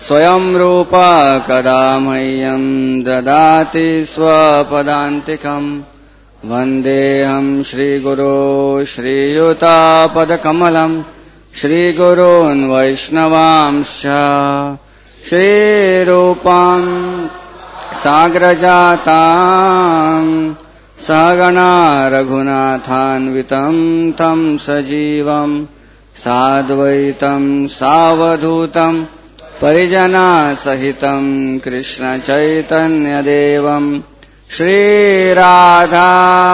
स्वयं रूप कदा मह्यं ददाति स्वपदान्तिकम् वन्देऽहं श्रीगुरो श्रीयुतापदकमलम् श्रीगुरोन् वैष्णवांश्च श्रीरूपां साग्रजाताम् सहगणा रघुनाथान्वितं तं सजीवम् साद्वैतं सावधूतं परिजनसहितं कृष्णचैतन्यदेवम् श्रीराधा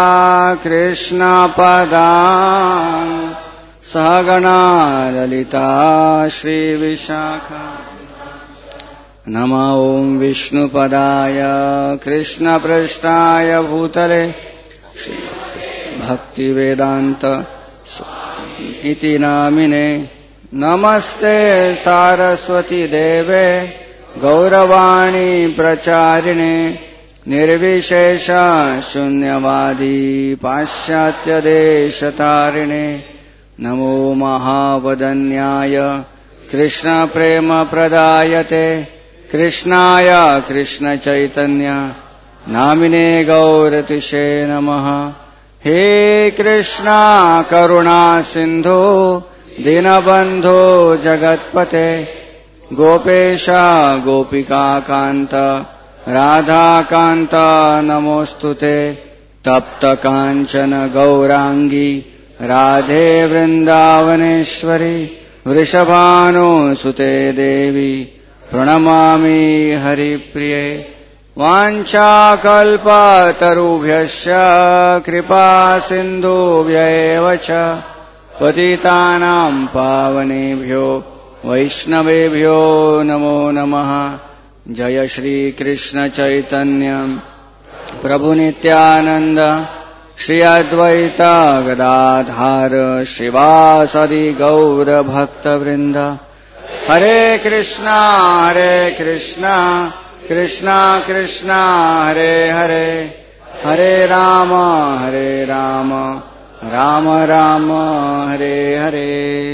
कृष्णपदान् सहगणा ललिता श्रीविशाखा नमो ॐ विष्णुपदाय कृष्णपृष्ठाय भूतले भक्तिवेदान्त इति नामिने नमस्ते सारस्वती देवे गौरवाणी प्रचारिणे निर्विशेष शून्यवादी पाश्चात्यदेशतारिणे नमो महावदन्याय कृष्णप्रेमप्रदायते कृष्णाय कृष्णचैतन्य नामिने गौरतिशे नमः। हे कृष्णा करुणा सिन्धो दीनबन्धो जगत्पते गोपेश गोपिकान्त राधाकान्त नमोऽस्तुते तप्त काञ्चन गौराङ्गी राधे वृन्दावनेश्वरी वृषभानुसुते देवी प्रणमामि हरिप्रिये। वाञ्छाकल्पतरुभ्यश्च कृपा सिन्धुभ्यैव च पतितानां पावनेभ्यो वैष्णवेभ्यो नमो नमः। जय श्री कृष्ण चैतन्य प्रभु नित्यानंद श्री अद्वैत गदाधर श्रीवासदि गौर भक्त वृंद। हरे Krishna Krishna Krishna Hare Hare Hare Ram Ram Ram Hare Hare.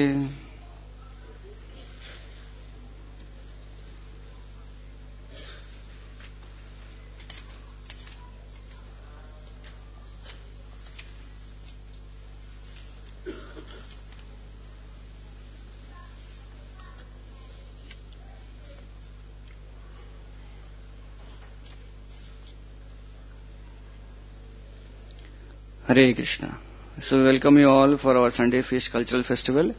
Hare Krishna. So we welcome you all for our Sunday Feast Cultural Festival.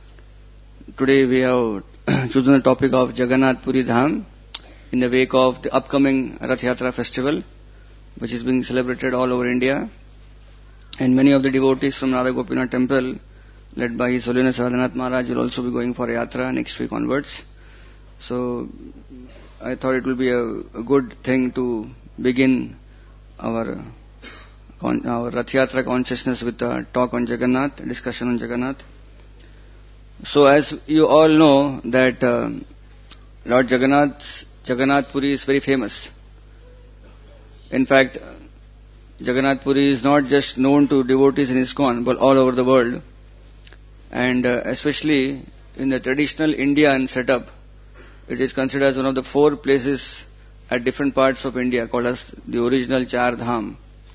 Today we have chosen the topic of Jagannath Puri Dham in the wake of the upcoming Rath Yatra festival, which is being celebrated all over India. And many of the devotees from Radha Gopinath temple, led by His Holiness Radhanath Maharaj, will also be going for a yatra next week onwards. So I thought it will be a good thing to begin our Rath Yatra consciousness with a talk on Jagannath, discussion on Jagannath. So as you all know that Lord Jagannath Puri is very famous. In fact, Jagannath Puri is not just known to devotees in ISKCON but all over the world. And especially in the traditional Indian setup, it is considered as one of the 4 places at different parts of India called as the original Char Dham.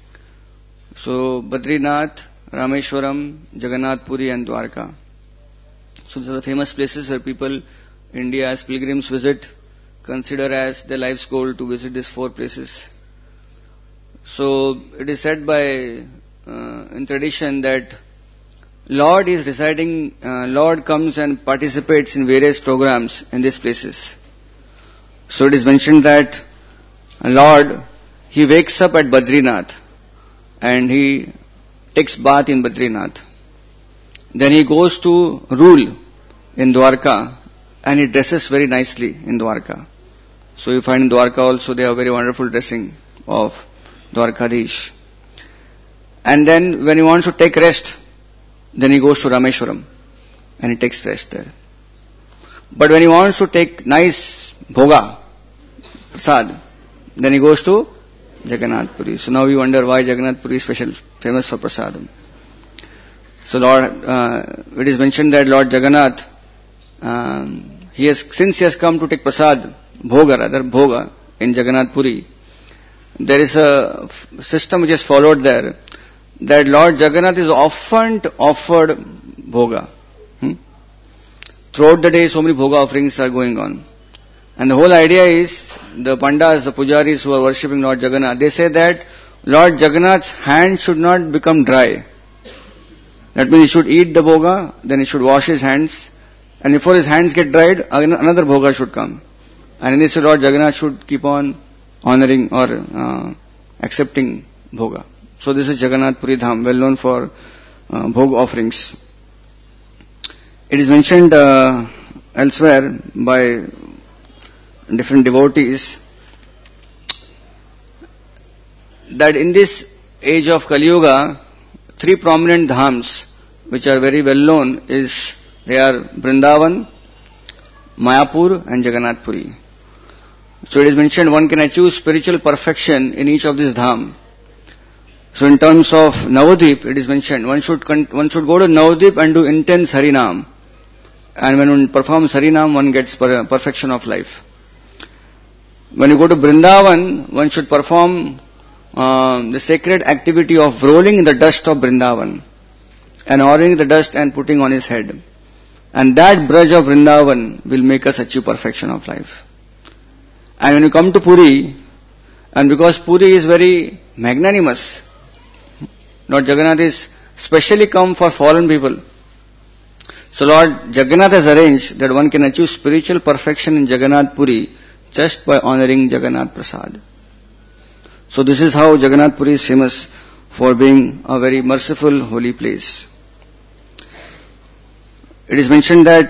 So Badrinath, Rameshwaram, Jagannath Puri and Dwarka. So these are the famous places where people, India as pilgrims visit, consider as their life's goal to visit these 4 places. So it is said by in tradition that Lord is residing, Lord comes and participates in various programs in these places. So it is mentioned that Lord, He wakes up at Badrinath and He takes bath in Badrinath. Then He goes to rule in Dwarka and He dresses very nicely in Dwarka. So you find in Dwarka also they have very wonderful dressing of Dwarkadish. And then when He wants to take rest, then He goes to Rameshwaram and He takes rest there. But when He wants to take nice bhoga, prasad, then He goes to Jagannath Puri. So now you wonder why Jagannath Puri is famous for prasadam. So Lord, it is mentioned that Lord Jagannath since he has come to take prasad, bhoga in Jagannath Puri, there is a system which is followed there, that Lord Jagannath is often offered bhoga. Throughout the day, so many bhoga offerings are going on. And the whole idea is, the pandas, the pujaris who are worshipping Lord Jagannath, they say that Lord Jagannath's hand should not become dry. That means he should eat the bhoga, then he should wash his hands, and before his hands get dried, another bhoga should come. And in this way, Lord Jagannath should keep on honoring or accepting bhoga. So this is Jagannath Puri Dham, well known for bhoga offerings. It is mentioned elsewhere by different devotees that in this age of Kali Yuga, three prominent dhams which are very well known they are Vrindavan, Mayapur and Jagannath Puri. So it is mentioned one can achieve spiritual perfection in each of these dham. So in terms of Navadip, it is mentioned one should go to Navadip and do intense Harinam. And when one performs Harinam, one gets perfection of life. When you go to Vrindavan, one should perform the sacred activity of rolling in the dust of Vrindavan and ordering the dust and putting on his head. And that Braj of Vrindavan will make us achieve perfection of life. And when you come to Puri, and because Puri is very magnanimous, Lord Jagannath is specially come for fallen people. So Lord Jagannath has arranged that one can achieve spiritual perfection in Jagannath Puri just by honoring Jagannath Prasad. So this is how Jagannath Puri is famous for being a very merciful, holy place. It is mentioned that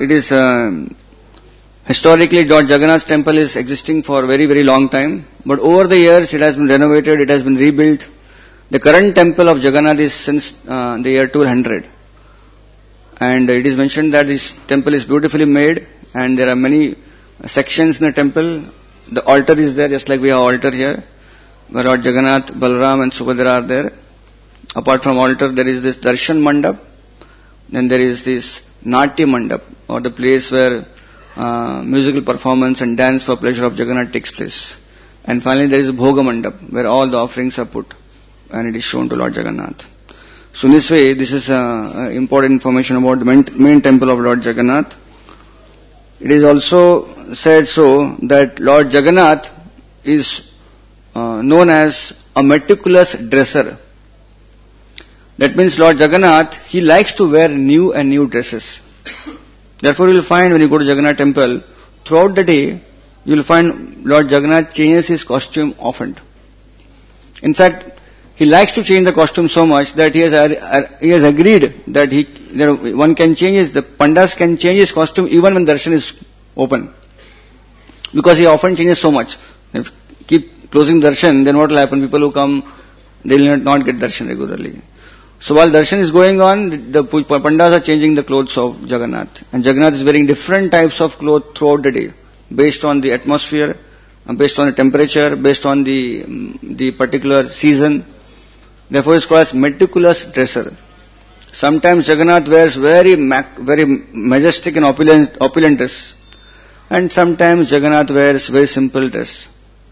historically Lord Jagannath's temple is existing for a very, very long time. But over the years it has been renovated, it has been rebuilt. The current temple of Jagannath is since the year 1200. And it is mentioned that this temple is beautifully made and there are many sections in the temple. The altar is there, just like we have altar here, where Lord Jagannath, Balram and Subhadra are there. Apart from altar, there is this Darshan Mandap. Then there is this Natya Mandap, or the place where musical performance and dance for pleasure of Jagannath takes place. And finally there is a Bhoga Mandap, where all the offerings are put and it is shown to Lord Jagannath. So in this way, this is important information about the main temple of Lord Jagannath. It is also said so that Lord Jagannath is known as a meticulous dresser. That means Lord Jagannath, he likes to wear new and new dresses. Therefore you will find when you go to Jagannath temple, throughout the day, you will find Lord Jagannath changes his costume often. In fact, he likes to change the costume so much that he has agreed that one can change the pandas can change his costume even when darshan is open. Because he often changes so much. If keep closing darshan, then what will happen? People who come, they will not get darshan regularly. So while darshan is going on, the pandas are changing the clothes of Jagannath. And Jagannath is wearing different types of clothes throughout the day, based on the atmosphere, based on the temperature, based on the particular season. Therefore, it's called as meticulous dresser. Sometimes Jagannath wears very majestic and opulent dress, and sometimes Jagannath wears very simple dress.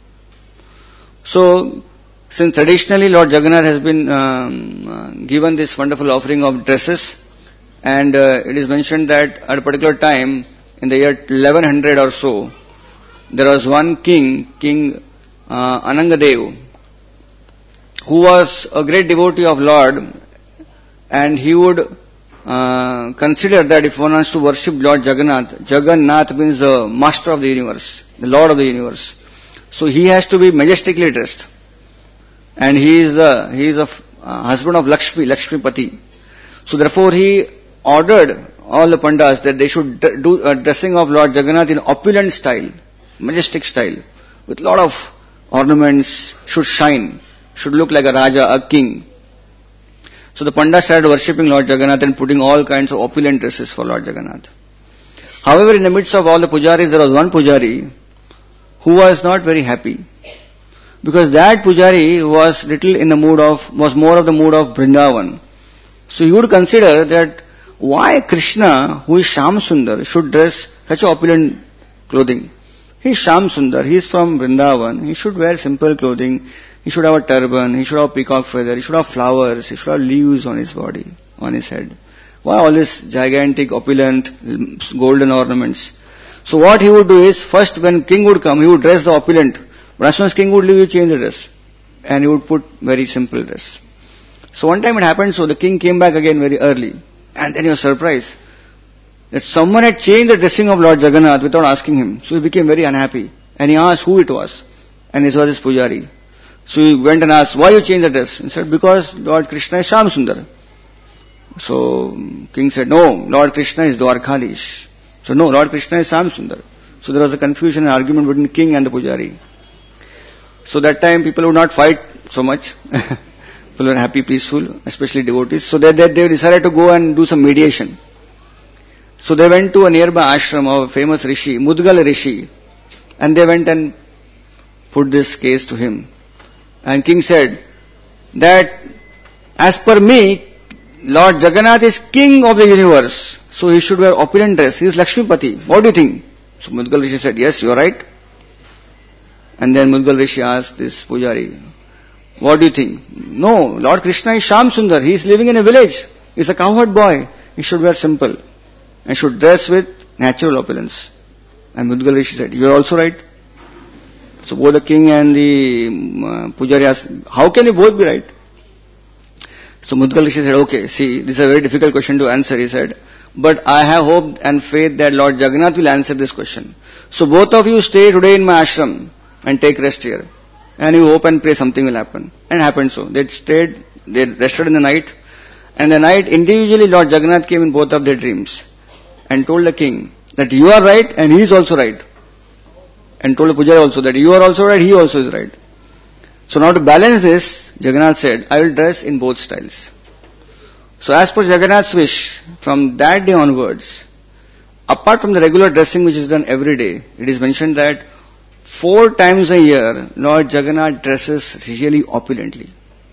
So, since traditionally Lord Jagannath has been given this wonderful offering of dresses, and it is mentioned that at a particular time, in the year 1100 or so, there was one king, King Anangadev, who was a great devotee of Lord, and he would consider that if one wants to worship Lord Jagannath, Jagannath means the master of the universe, the Lord of the universe. So he has to be majestically dressed. And he is a husband of Lakshmi Pati. So therefore he ordered all the pandas that they should do a dressing of Lord Jagannath in opulent style, majestic style, with lot of ornaments, should shine, should look like a Raja, a king. So the pandas started worshipping Lord Jagannath and putting all kinds of opulent dresses for Lord Jagannath. However, in the midst of all the pujaris, there was one pujari who was not very happy. Because that pujari was more of the mood of Vrindavan. So he would consider that why Krishna, who is Shyam Sundar, should dress such opulent clothing. He is Shyam Sundar, he is from Vrindavan, he should wear simple clothing, he should have a turban, he should have peacock feather, he should have flowers, he should have leaves on his body, on his head. Why all this gigantic, opulent, golden ornaments? So what he would do is, first when king would come, he would dress the opulent. But as soon as king would leave, he would change the dress. And he would put very simple dress. So one time it happened, so the king came back again very early. And then he was surprised that someone had changed the dressing of Lord Jagannath without asking him. So he became very unhappy. And he asked who it was. And it was his pujari. So he went and asked, why you changed the dress? He said, because Lord Krishna is Shyam Sundar. So king said, no, Lord Krishna is Dwarkadish. So no, Lord Krishna is Shyam Sundar. So there was a confusion and argument between the king and the pujari. So that time people would not fight so much. People were happy, peaceful, especially devotees. So they decided to go and do some mediation. So they went to a nearby ashram of a famous Rishi, Mudgal Rishi. And they went and put this case to him. And king said that as per me, Lord Jagannath is king of the universe. So he should wear opulent dress. He is Lakshmipati. What do you think? So Mudgal Rishi said, yes, you are right. And then Mudgal Rishi asked this pujari, what do you think? No, Lord Krishna is Shyam Sundar. He is living in a village. He is a cowherd boy. He should wear simple. And should dress with natural opulence. And Mudgal Rishi said, you are also right. So both the king and the pujari asked, how can you both be right? So Mudgal Rishi said, okay, see, this is a very difficult question to answer, he said. But I have hope and faith that Lord Jagannath will answer this question. So both of you stay today in my ashram and take rest here. And you hope and pray something will happen. And it happened so. They stayed, they rested in the night. And the night individually Lord Jagannath came in both of their dreams. And told the king that you are right and he is also right. And told the pujari also that you are also right, he also is right. So now to balance this, Jagannath said, I will dress in both styles. So as per Jagannath's wish, from that day onwards, apart from the regular dressing which is done every day, it is mentioned that 4 times a year, Lord Jagannath dresses really opulently.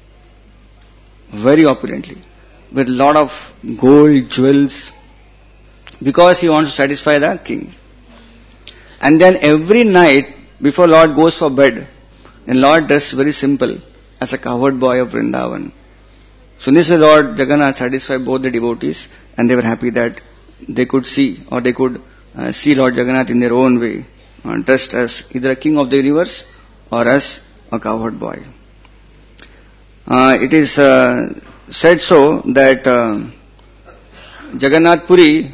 Very opulently. With lot of gold, jewels, because he wants to satisfy the king. And then every night, before Lord goes for bed, then Lord dresses very simple, as a cowherd boy of Vrindavan. So this is Lord Jagannath satisfied both the devotees, and they were happy that they could see, or they could see Lord Jagannath in their own way, dressed as either a king of the universe, or as a cowherd boy. It is said so that Jagannath Puri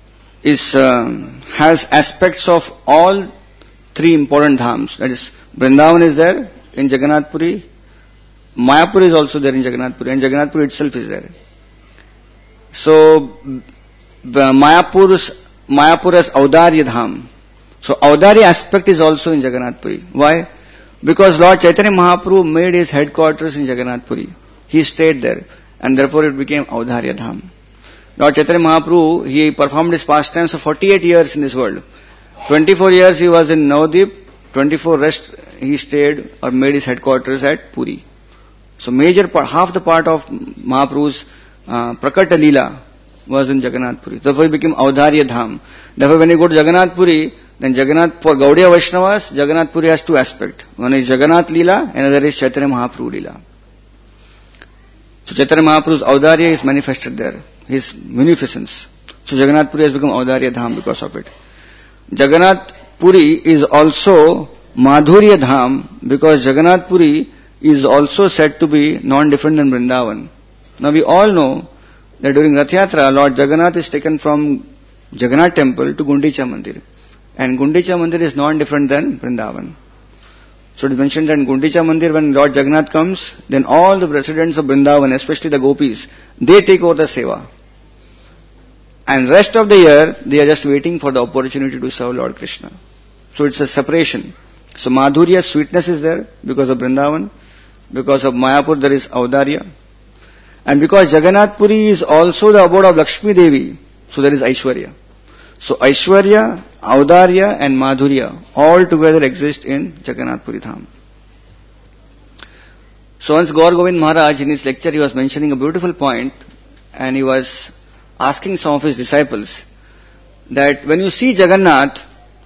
has aspects of all 3 important dhams. That is, Vrindavan is there in Jagannath Puri, Mayapur is also there in Jagannath Puri, and Jagannath Puri itself is there. So, the Mayapur as Audarya Dham. So, Audarya aspect is also in Jagannath Puri. Why? Because Lord Chaitanya Mahaprabhu made his headquarters in Jagannath Puri. He stayed there, and therefore it became Audarya Dham. Lord Chaitanya Mahaprabhu, he performed his pastimes for 48 years in this world. 24 years he was in Navadip, 24 rest he stayed or made his headquarters at Puri. So major part, half the part of Mahaprabhu's Prakata Leela was in Jagannath Puri. Therefore it became Audarya Dham. Therefore when you go to Jagannath Puri, then Jagannath, for Gaudiya Vaishnavas, Jagannath Puri has 2 aspects. One is Jagannath Leela, another is Chaitanya Mahaprabhu Leela. So Chaitanya Mahaprabhu's Audarya is manifested there. His munificence. So Jagannath Puri has become Audarya Dham because of it. Jagannath Puri is also Madhurya Dham because Jagannath Puri is also said to be non-different than Vrindavan. Now we all know that during Rath Yatra, Lord Jagannath is taken from Jagannath temple to Gundicha Mandir. And Gundicha Mandir is non-different than Vrindavan. So it is mentioned that in Gundicha Mandir, when Lord Jagannath comes, then all the residents of Vrindavan, especially the gopis, they take over the seva. And rest of the year, they are just waiting for the opportunity to serve Lord Krishna. So it's a separation. So Madhurya, sweetness is there because of Vrindavan. Because of Mayapur, there is Audarya. And because Jagannath Puri is also the abode of Lakshmi Devi, so there is Aishwarya. So Aishwarya, Audarya and Madhurya all together exist in Jagannath Puri Dham. So once Gaur Govind Maharaj in his lecture he was mentioning a beautiful point, and he was asking some of his disciples that when you see Jagannath,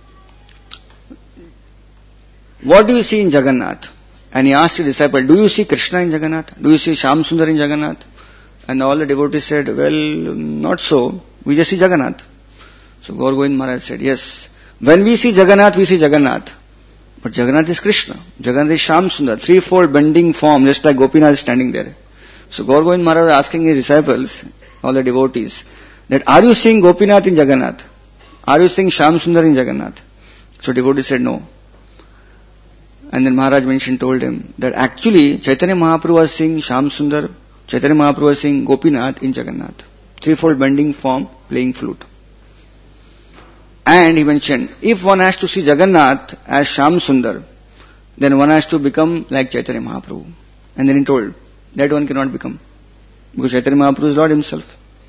what do you see in Jagannath? And he asked his disciple, do you see Krishna in Jagannath? Do you see Shyam Sundar in Jagannath? And all the devotees said, well, not so. We just see Jagannath. So Gaur Govind Maharaj said, yes. When we see Jagannath, we see Jagannath. But Jagannath is Krishna. Jagannath is Shyam Sundar, threefold bending form, just like Gopinath is standing there. So Gaur Govind Maharaj was asking his disciples, all the devotees, that are you seeing Gopinath in Jagannath? Are you seeing Shyam Sundar in Jagannath? So devotees said no. And then Maharaj told him that actually Chaitanya Mahaprabhu was seeing Shyam Sundar, Chaitanya Mahaprabhu was seeing Gopinath in Jagannath. Threefold bending form, playing flute. And he mentioned, if one has to see Jagannath as Shyam Sundar, then one has to become like Chaitanya Mahaprabhu. And then he told, that one cannot become. Because Chaitanya Mahaprabhu is Lord himself.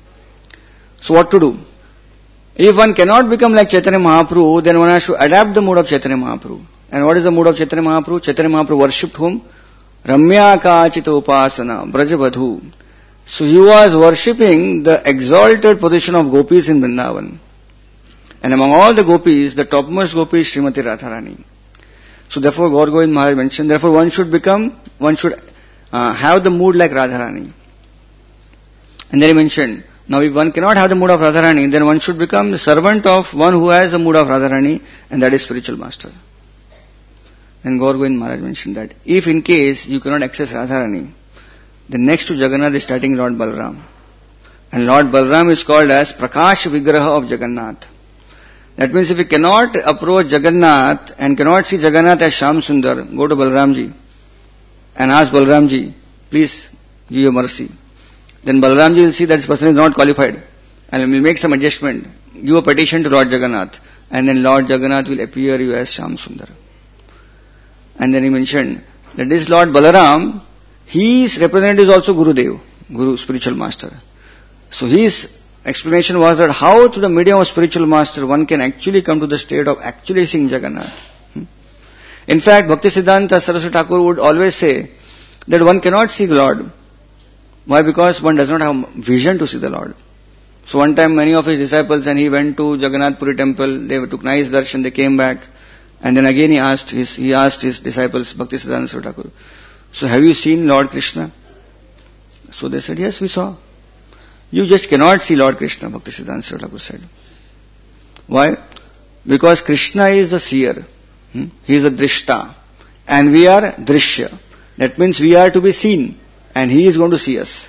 So what to do? If one cannot become like Chaitanya Mahaprabhu, then one has to adapt the mood of Chaitanya Mahaprabhu. And what is the mood of Chaitanya Mahaprabhu? Chaitanya Mahaprabhu worshipped whom? Ramya Kachita Upasana, Brajavadhu. So he was worshipping the exalted position of gopis in Vrindavan. And among all the gopis, the topmost gopi is Srimati Radharani. So therefore Gaur Govind Maharaj mentioned, therefore one should have the mood like Radharani. And then he mentioned, now if one cannot have the mood of Radharani, then one should become the servant of one who has the mood of Radharani, and that is spiritual master. And Gaur Govind Maharaj mentioned that if in case you cannot access Radharani, then next to Jagannath is starting Lord Balaram. And Lord Balaram is called as Prakash Vigraha of Jagannath. That means if you cannot approach Jagannath and cannot see Jagannath as Shyam Sundar, go to Balaramji and ask Balaramji, please give your mercy. Then Balaramji will see that this person is not qualified and will make some adjustment, give a petition to Lord Jagannath, and then Lord Jagannath will appear you as Shyam Sundar. And then he mentioned that this Lord Balaram, his representative is also Gurudev, Guru, spiritual master. So his explanation was that how through the medium of spiritual master one can actually come to the state of actually seeing Jagannath. In fact, Bhaktisiddhanta Saraswati Thakur would always say that one cannot see the Lord. Why? Because one does not have vision to see the Lord. So one time many of his disciples and he went to Jagannath Puri temple, they took nice darshan, they came back, and then again he asked his disciples, Bhaktisiddhanta Saraswati Thakur, so have you seen Lord Krishna? So they said, yes, we saw. You just cannot see Lord Krishna, Bhaktisiddhanta Saraswati Thakur said. Why? Because Krishna is the seer. He is a drishta. And we are drishya. That means we are to be seen. And he is going to see us.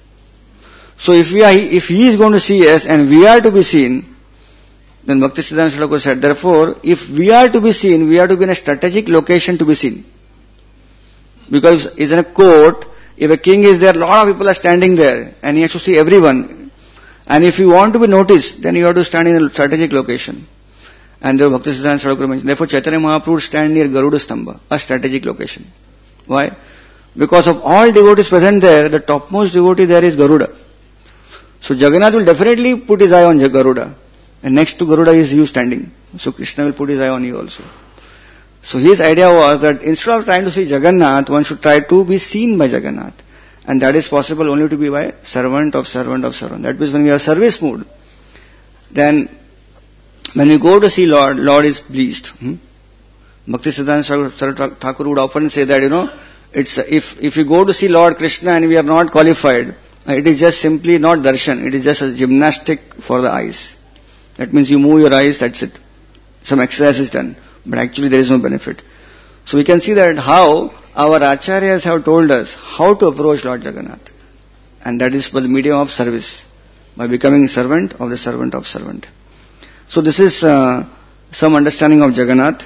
So if he is going to see us and we are to be seen, then Bhaktisiddhanta Saraswati Thakur said, therefore, if we are to be seen, we are to be in a strategic location to be seen. Because it's in a court, if a king is there, a lot of people are standing there and he has to see everyone. And if you want to be noticed, then you have to stand in a strategic location. And the Bhaktisiddhanta Saraswati Thakur mentioned, therefore Chaitanya Mahaprabhu stand near Garuda Stamba, a strategic location. Why? Because of all devotees present there, the topmost devotee there is Garuda. So Jagannath will definitely put his eye on Garuda. And next to Garuda is you standing. So Krishna will put his eye on you also. So his idea was that instead of trying to see Jagannath, one should try to be seen by Jagannath. And that is possible only to be by servant of servant of servant. That means when we have service mood, then when we go to see Lord, Lord is pleased. Bhaktisiddhanta Saraswati Thakur would often say that, it's if you go to see Lord Krishna and we are not qualified, it is just simply not darshan, it is just a gymnastic for the eyes. That means you move your eyes, that's it. Some exercise is done, but actually there is no benefit. So we can see that how our acharyas have told us how to approach Lord Jagannath. And that is by the medium of service, by becoming servant of the servant of servant. So this is some understanding of Jagannath.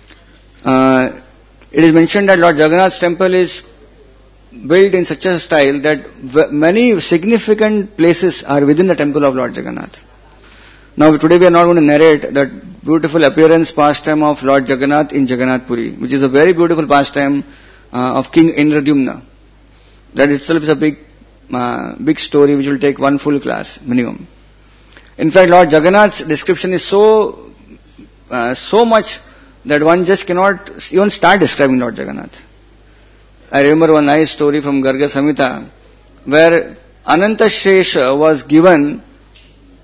It is mentioned that Lord Jagannath's temple is built in such a style that many significant places are within the temple of Lord Jagannath. Now today we are not going to narrate that beautiful appearance pastime of Lord Jagannath in Jagannath Puri, which is a very beautiful pastime of King Indradyumna. That itself is a big story which will take one full class minimum. In fact, Lord Jagannath's description is so much that one just cannot even start describing Lord Jagannath. I remember one nice story from Garga Samhita where Ananta Shesha was given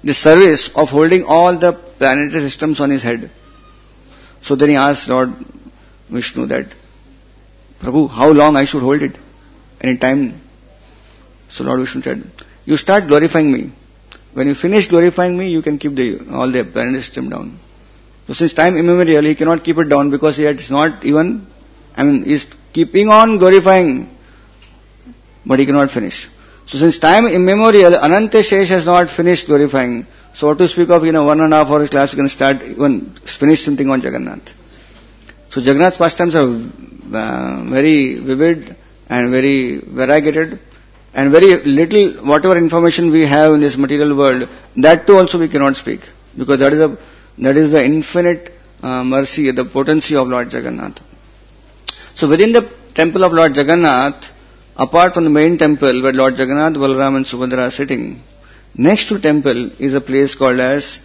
the service of holding all the planetary systems on his head. So then he asked Lord Vishnu that, Prabhu, how long I should hold it? Any time? So Lord Vishnu said, you start glorifying me. When you finish glorifying me, you can keep all the planetary system down. So since time immemorial, he cannot keep it down because he is not even, he's keeping on glorifying, but he cannot finish. So since time immemorial, Ananta Shesh has not finished glorifying. So what to speak of, 1.5 hours class, we can start, even finish something on Jagannath. So Jagannath's pastimes are very vivid and very variegated, and very little, whatever information we have in this material world, that too also we cannot speak, because that is the infinite mercy, the potency of Lord Jagannath. So within the temple of Lord Jagannath, apart from the main temple where Lord Jagannath, Balaram and Subhadra are sitting, next to temple is a place called as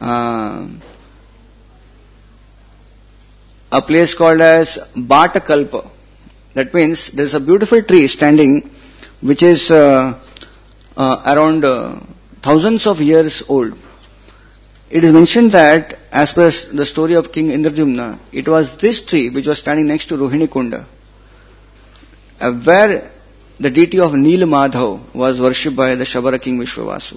Batakalpa. That means there is a beautiful tree standing which is around thousands of years old. It is mentioned that as per the story of King Indradyumna, it was this tree which was standing next to Rohini Kunda, where the deity of Neel Madhav was worshipped by the Shabara king Vishwavasu.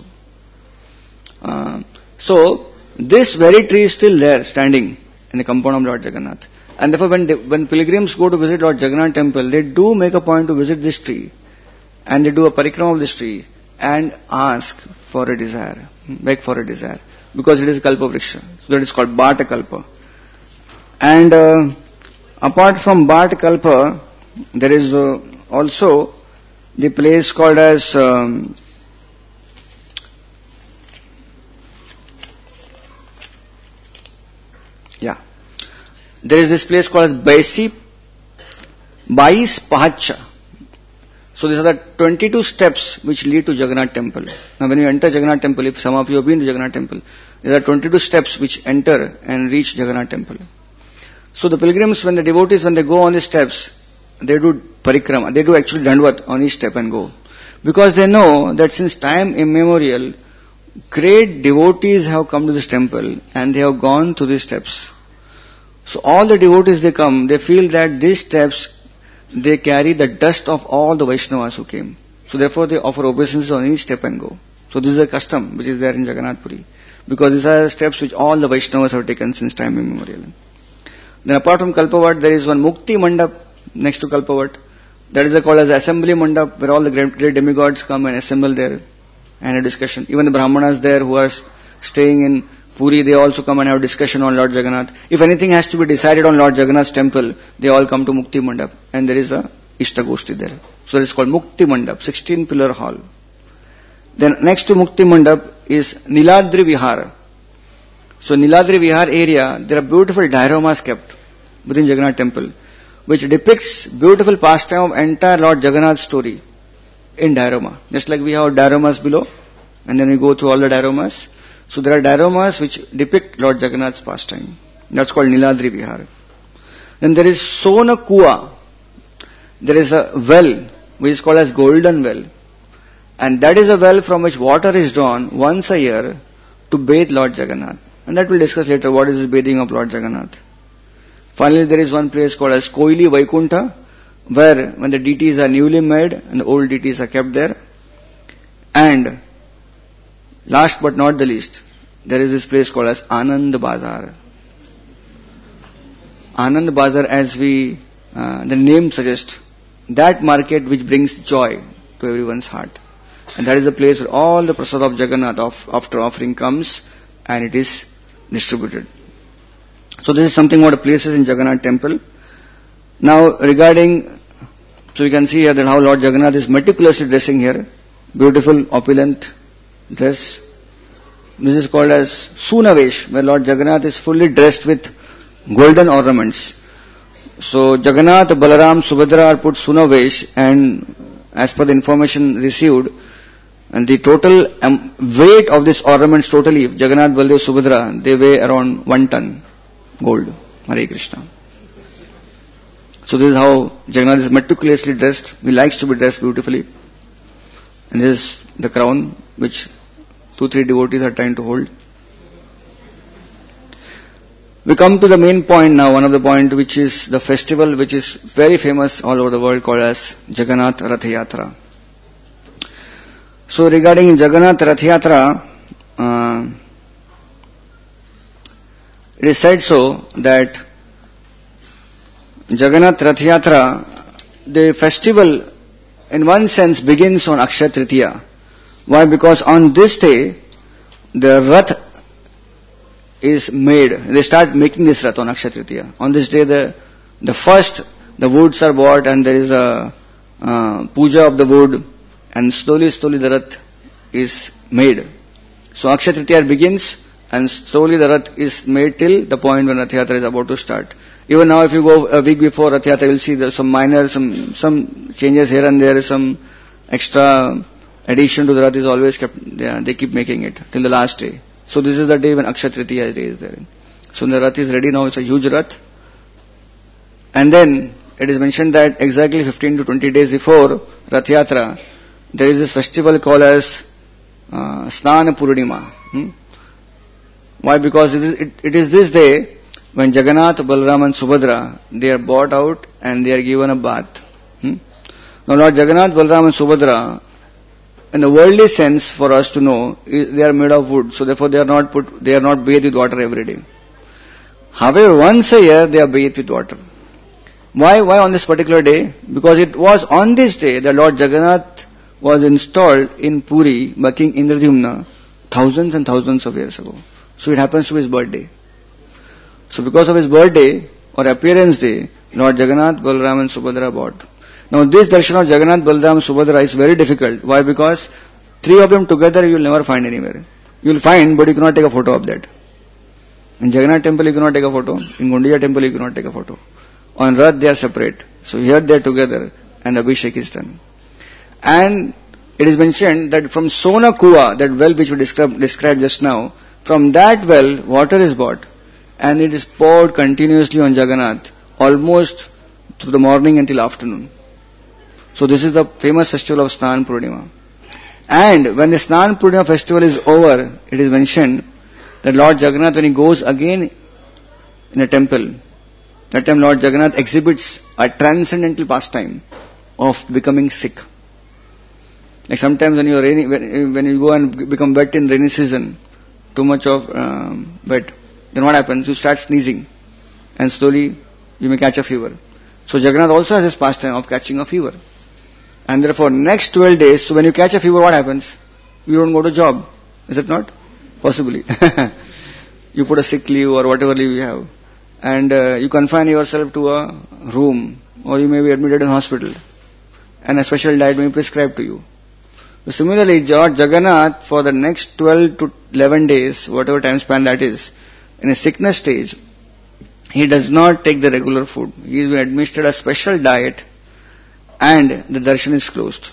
So this very tree is still there, standing in the compound of Lord Jagannath. And therefore when pilgrims go to visit Lord Jagannath temple, they do make a point to visit this tree, and they do a parikrama of this tree and ask for a desire, beg for a desire, because it is Kalpa Vriksha. So that is called Bata Kalpa. And apart from Bata Kalpa, there is also the place called as there is this place called as Bais Pahacha. So these are the 22 steps which lead to Jagannath temple. Now when you enter Jagannath temple, if some of you have been to Jagannath temple, there are 22 steps which enter and reach Jagannath temple. So the pilgrims, when the devotees, when they go on the steps, they do parikrama, they do actually dandvat on each step and go. Because they know that since time immemorial, great devotees have come to this temple and they have gone to these steps. So all the devotees they come, they feel that these steps, they carry the dust of all the Vaishnavas who came. So therefore they offer obeisances on each step and go. So this is a custom which is there in Jagannath Puri. Because these are steps which all the Vaishnavas have taken since time immemorial. Then apart from Kalpavat, there is one Mukti Mandap next to Kalpavat. That is called as Assembly Mandap, where all the great demigods come and assemble there and a discussion. Even the Brahmanas there who are staying in Puri, they also come and have discussion on Lord Jagannath. If anything has to be decided on Lord Jagannath's temple, they all come to Mukti Mandap, and there is a Ishtagoshti there. So it is called Mukti Mandap, 16-pillar hall. Then next to Mukti Mandap is Niladri Vihar. So Niladri Vihar area, there are beautiful dioramas kept within Jagannath temple, which depicts beautiful pastime of entire Lord Jagannath's story in diorama. Just like we have dioramas below, and then we go through all the dioramas. So there are dioramas which depict Lord Jagannath's pastime. That's called Niladri Vihar. Then there is Sona Kua. There is a well which is called as Golden Well. And that is a well from which water is drawn once a year to bathe Lord Jagannath. And that we'll discuss later, what is the bathing of Lord Jagannath. Finally, there is one place called as Koili Vaikunta, where when the deities are newly made and the old deities are kept there. And last but not the least, there is this place called as Anand Bazar. Anand Bazar, as the name suggests, that market which brings joy to everyone's heart. And that is the place where all the prasad of Jagannath after offering comes and it is distributed. So this is something about the places in Jagannath temple. Now regarding, so you can see here that how Lord Jagannath is meticulously dressing here. Beautiful, opulent dress. This is called as Sunavesh, where Lord Jagannath is fully dressed with golden ornaments. So Jagannath, Balaram, Subhadra are put Sunavesh, and as per the information received, and the total weight of these ornaments totally, if Jagannath, Baldev, Subhadra, they weigh around 1 ton gold. Hare Krishna. So this is how Jagannath is meticulously dressed. He likes to be dressed beautifully. And this is the crown which 2-3 devotees are trying to hold. We come to the main point now, one of the point which is the festival which is very famous all over the world called as Jagannath Rath Yatra. So regarding Jagannath Rath Yatra, it is said so that Jagannath Rath Yatra, the festival in one sense begins on Akshaya Tritiya. Why? Because on this day, the Rath is made. They start making this Rath on Akshaya Tritiya. On this day, the woods are bought and there is a puja of the wood, and slowly the Rath is made. So Akshaya Tritiya begins and slowly the Rath is made till the point when Rath Yatra is about to start. Even now if you go a week before Rath Yatra, you will see there some minor, some changes here and there, some extra addition to the Rath is always kept, they keep making it till the last day. So this is the day when Akshaya Tritiya day is there. So when the Rath is ready now, it's a huge Rath. And then it is mentioned that exactly 15 to 20 days before Rath Yatra, there is this festival called as Snana Purnima. Why? Because it is this day when Jagannath, Balaram and Subhadra, they are brought out and they are given a bath. Now Lord Jagannath, Balaram and Subhadra, in the worldly sense for us to know, they are made of wood, so therefore they are not bathed with water every day. However, once a year they are bathed with water. Why on this particular day? Because it was on this day that Lord Jagannath was installed in Puri by King Indradyumna thousands and thousands of years ago. So it happens to be his birthday. So because of his birthday or appearance day, Lord Jagannath, Balaram and Subhadra bought. Now this darshan of Jagannath, Balaram, Subhadra is very difficult. Why? Because three of them together you will never find anywhere. You will find, but you cannot take a photo of that. In Jagannath temple you cannot take a photo. In Gundicha temple you cannot take a photo. On Rath they are separate. So here they are together and Abhishek is done. And it is mentioned that from Sona Kuwa, that well which we described just now, from that well water is brought and it is poured continuously on Jagannath almost through the morning until afternoon. So this is the famous festival of Snan Purnima. And when the Snan Purnima festival is over, it is mentioned that Lord Jagannath, when he goes again in a temple, that time Lord Jagannath exhibits a transcendental pastime of becoming sick. Like sometimes when you go and become wet in rainy season, too much of wet, then what happens? You start sneezing and slowly you may catch a fever. So Jagannath also has this pastime of catching a fever. And therefore next 12 days, so when you catch a fever, what happens? You don't go to job. Is it not? Possibly. You put a sick leave or whatever leave you have. And you confine yourself to a room, or you may be admitted in hospital. And a special diet may be prescribed to you. So similarly, Lord Jagannath, for the next 12 to 11 days, whatever time span that is, in a sickness stage, he does not take the regular food. He is administered a special diet and the darshan is closed.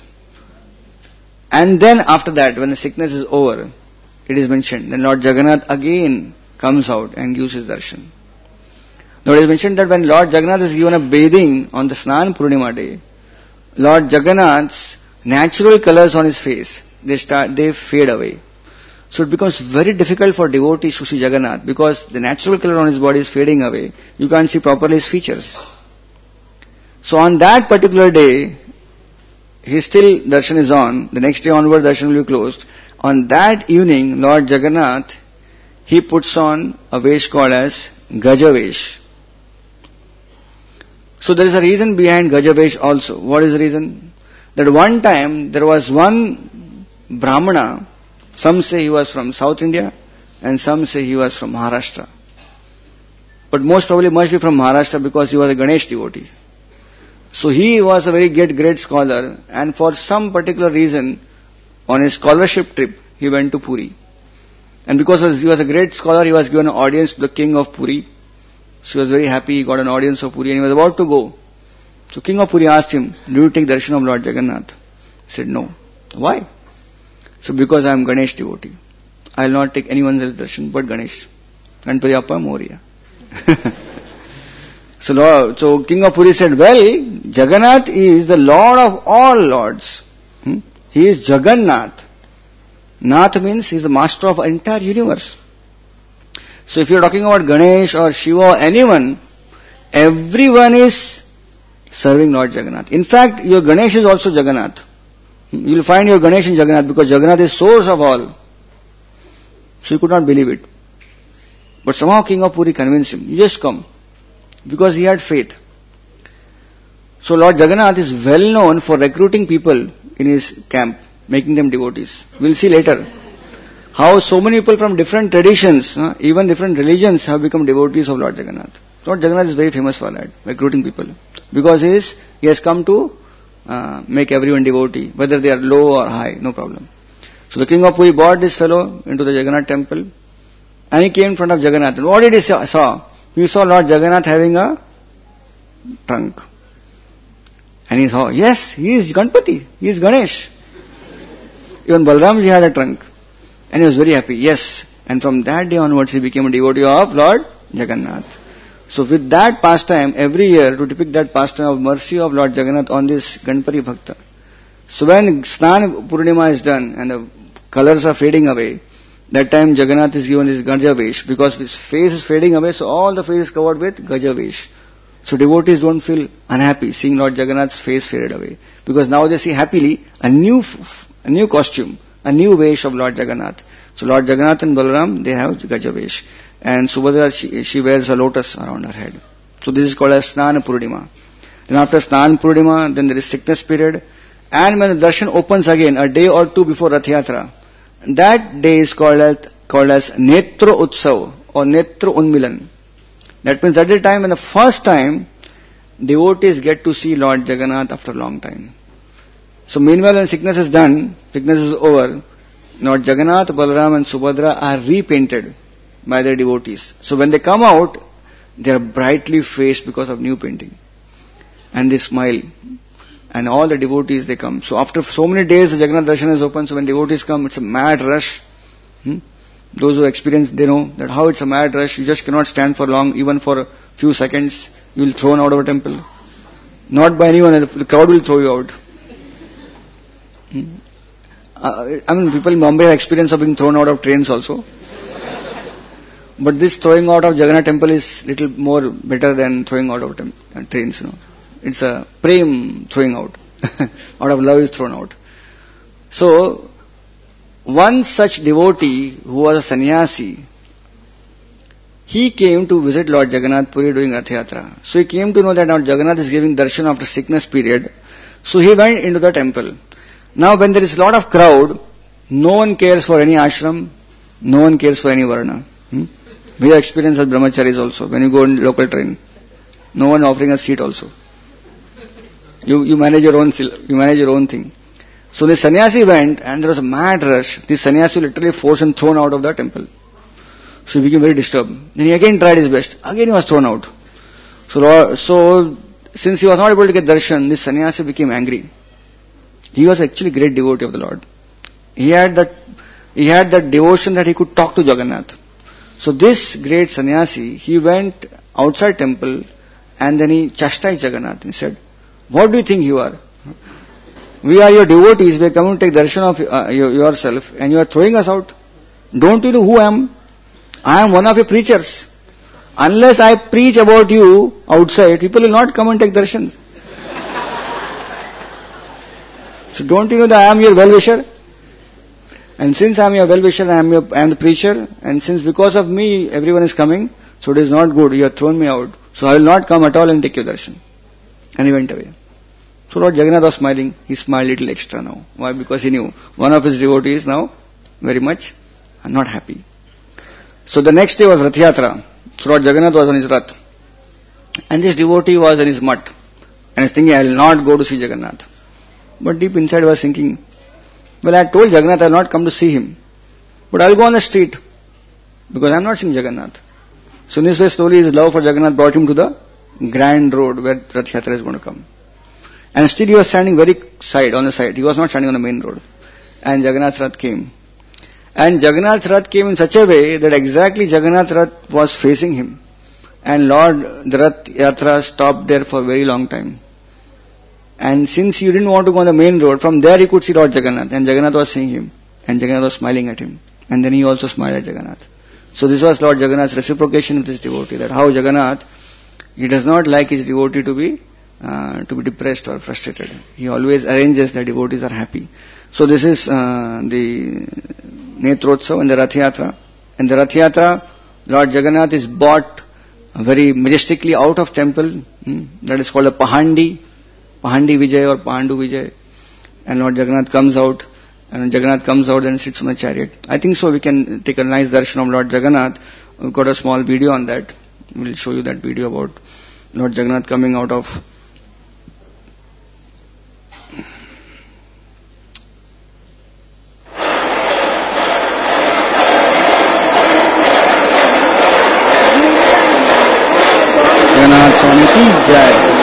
And then after that, when the sickness is over, it is mentioned, then Lord Jagannath again comes out and gives his darshan. Now it is mentioned that when Lord Jagannath is given a bathing on the Snan Purnima day, Lord Jagannath's natural colors on his face, they fade away. So it becomes very difficult for devotees to see Jagannath because the natural color on his body is fading away. You can't see properly his features. So on that particular day, darshan is on. The next day onward, darshan will be closed. On that evening, Lord Jagannath, he puts on a vesh called as Gajavesh. So there is a reason behind Gajavesh also. What is the reason? That one time there was one Brahmana, some say he was from South India and some say he was from Maharashtra. But most probably must be from Maharashtra because he was a Ganesh devotee. So he was a very great scholar, and for some particular reason, on his scholarship trip, he went to Puri. And because he was a great scholar, he was given an audience to the king of Puri. So he was very happy, he got an audience of Puri and he was about to go. So king of Puri asked him, do you take darshan of Lord Jagannath? He said, no. Why? So because I am Ganesh devotee. I will not take anyone's darshan but Ganesh. Ganpati Appa Moria. So king of Puri said, well, Jagannath is the Lord of all lords. He is Jagannath. Nath means he is the master of entire universe. So if you are talking about Ganesh or Shiva or anyone, everyone is serving Lord Jagannath. In fact, your Ganesh is also Jagannath. You will find your Ganesh in Jagannath because Jagannath is source of all. So he could not believe it. But somehow King of Puri convinced him, you just come. Because he had faith. So Lord Jagannath is well known for recruiting people in his camp, making them devotees. We'll see later how so many people from different traditions, even different religions have become devotees of Lord Jagannath. Lord Jagannath is very famous for that, recruiting people. Because he has come to make everyone devotee, whether they are low or high, no problem. So the king of Puri brought this fellow into the Jagannath temple and he came in front of Jagannath. And what did he saw? He saw Lord Jagannath having a trunk. And he saw, yes, he is Ganpati, he is Ganesh. Even Balramji had a trunk. And he was very happy, yes. And from that day onwards he became a devotee of Lord Jagannath. So with that pastime, every year to depict that pastime of mercy of Lord Jagannath on this Ganpati Bhakta. So when Snan Purnima is done and the colors are fading away, that time Jagannath is given his Gajavesh because his face is fading away, so all the face is covered with Gajavesh. So devotees don't feel unhappy seeing Lord Jagannath's face faded away. Because now they see happily a new costume, a new vesh of Lord Jagannath. So Lord Jagannath and Balaram, they have Gajavesh. And Subhadra, she wears a lotus around her head. So this is called as Snana Purnima. Then after Snana Purnima, then there is sickness period. And when the darshan opens again, a day or two before Rath Yatra, that day is called as Netra Utsav or Netra Unmilan. That means that is the time when the first time devotees get to see Lord Jagannath after a long time. So meanwhile when sickness is done, sickness is over, Lord Jagannath, Balaram and Subhadra are repainted by their devotees. So when they come out, they are brightly faced because of new painting. And they smile. And all the devotees, they come. So after so many days, the Jagannath Darshan is open. So when devotees come, it's a mad rush. Those who experience, they know that how it's a mad rush. You just cannot stand for long, even for a few seconds. You will be thrown out of a temple. Not by anyone, the crowd will throw you out. People in Bombay have experience of being thrown out of trains also. But this throwing out of Jagannath temple is little more better than throwing out of trains. It's a prem throwing out. Out of love is thrown out. So, one such devotee who was a sannyasi, he came to visit Lord Jagannath Puri during Rath Yatra. So he came to know that Lord Jagannath is giving darshan after sickness period. So he went into the temple. Now when there is a lot of crowd, no one cares for any ashram, no one cares for any varna. We have experience as brahmacharis also. When you go in local train, no one offering a seat also. You manage your own thing. So the sannyasi went and there was a mad rush. The sannyasi literally forced and thrown out of the temple. So he became very disturbed. Then he again tried his best. Again he was thrown out. So since he was not able to get darshan, this sannyasi became angry. He was actually a great devotee of the Lord. He had that devotion that he could talk to Jagannath. So this great sannyasi, he went outside temple and then he chastised Jagannath and he said, what do you think you are? We are your devotees, we are coming to take darshan of yourself and you are throwing us out. Don't you know who I am? I am one of your preachers. Unless I preach about you outside, people will not come and take darshan. So don't you know that I am your well-wisher? And since I am your well-wisher, I am the preacher, and since because of me everyone is coming, so it is not good, you have thrown me out. So I will not come at all and take your darshan. And he went away. So Lord Jagannath was smiling. He smiled a little extra now. Why? Because he knew one of his devotees now very much not happy. So the next day was Rath Yatra. So Lord Jagannath was on his Rath. And this devotee was in his mutt. And he was thinking, I will not go to see Jagannath. But deep inside he was thinking, well, I told Jagannath I will not come to see him. But I will go on the street. Because I am not seeing Jagannath. So in this way slowly his love for Jagannath brought him to the grand road where Rath Yatra is going to come. And still he was standing on the side. He was not standing on the main road. And Jagannath's Rath came. And Jagannath's Rath came in such a way that exactly Jagannath's Rath was facing him. And the Rath Yatra stopped there for a very long time. And since he didn't want to go on the main road, from there he could see Lord Jagannath. And Jagannath was seeing him. and Jagannath was smiling at him. And then he also smiled at Jagannath. So this was Lord Jagannath's reciprocation with his devotee, that how Jagannath, he does not like his devotee to be depressed or frustrated. He always arranges that devotees are happy. So this is the Netrotsav and the Rath Yatra. And the Rath Yatra, Lord Jagannath is brought very majestically out of temple. That is called a Pahandi Vijay or Pandu Vijay. And Lord Jagannath comes out. And when Jagannath comes out and sits on the chariot. I think so we can take a nice darshan of Lord Jagannath. We've got a small video on that. We'll show you that video about Lord Jagannath coming out of Jagannath Swami ki Jai.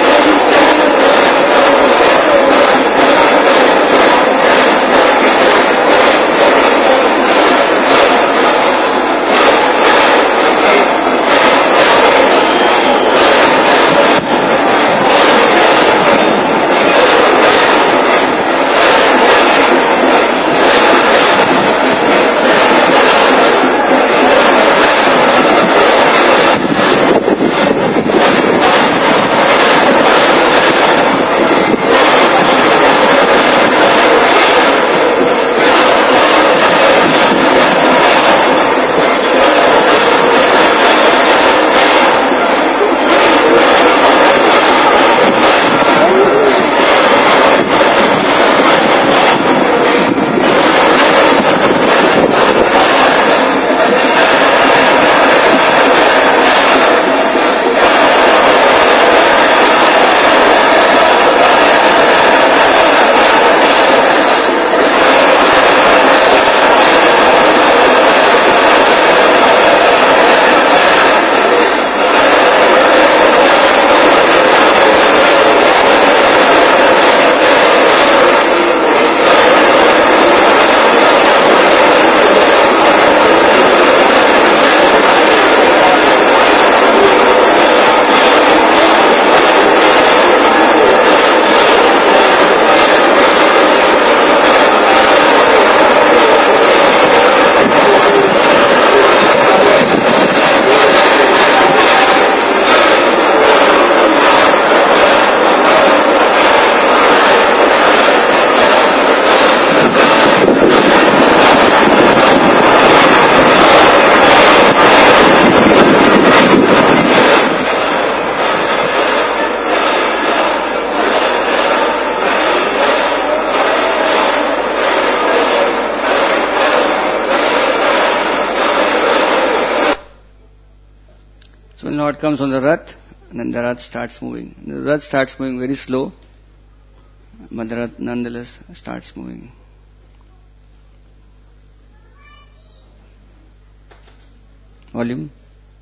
So when Lord comes on the Rath, and then the Rath starts moving. The Rath starts moving very slow, but the Rath nonetheless starts moving. Volume.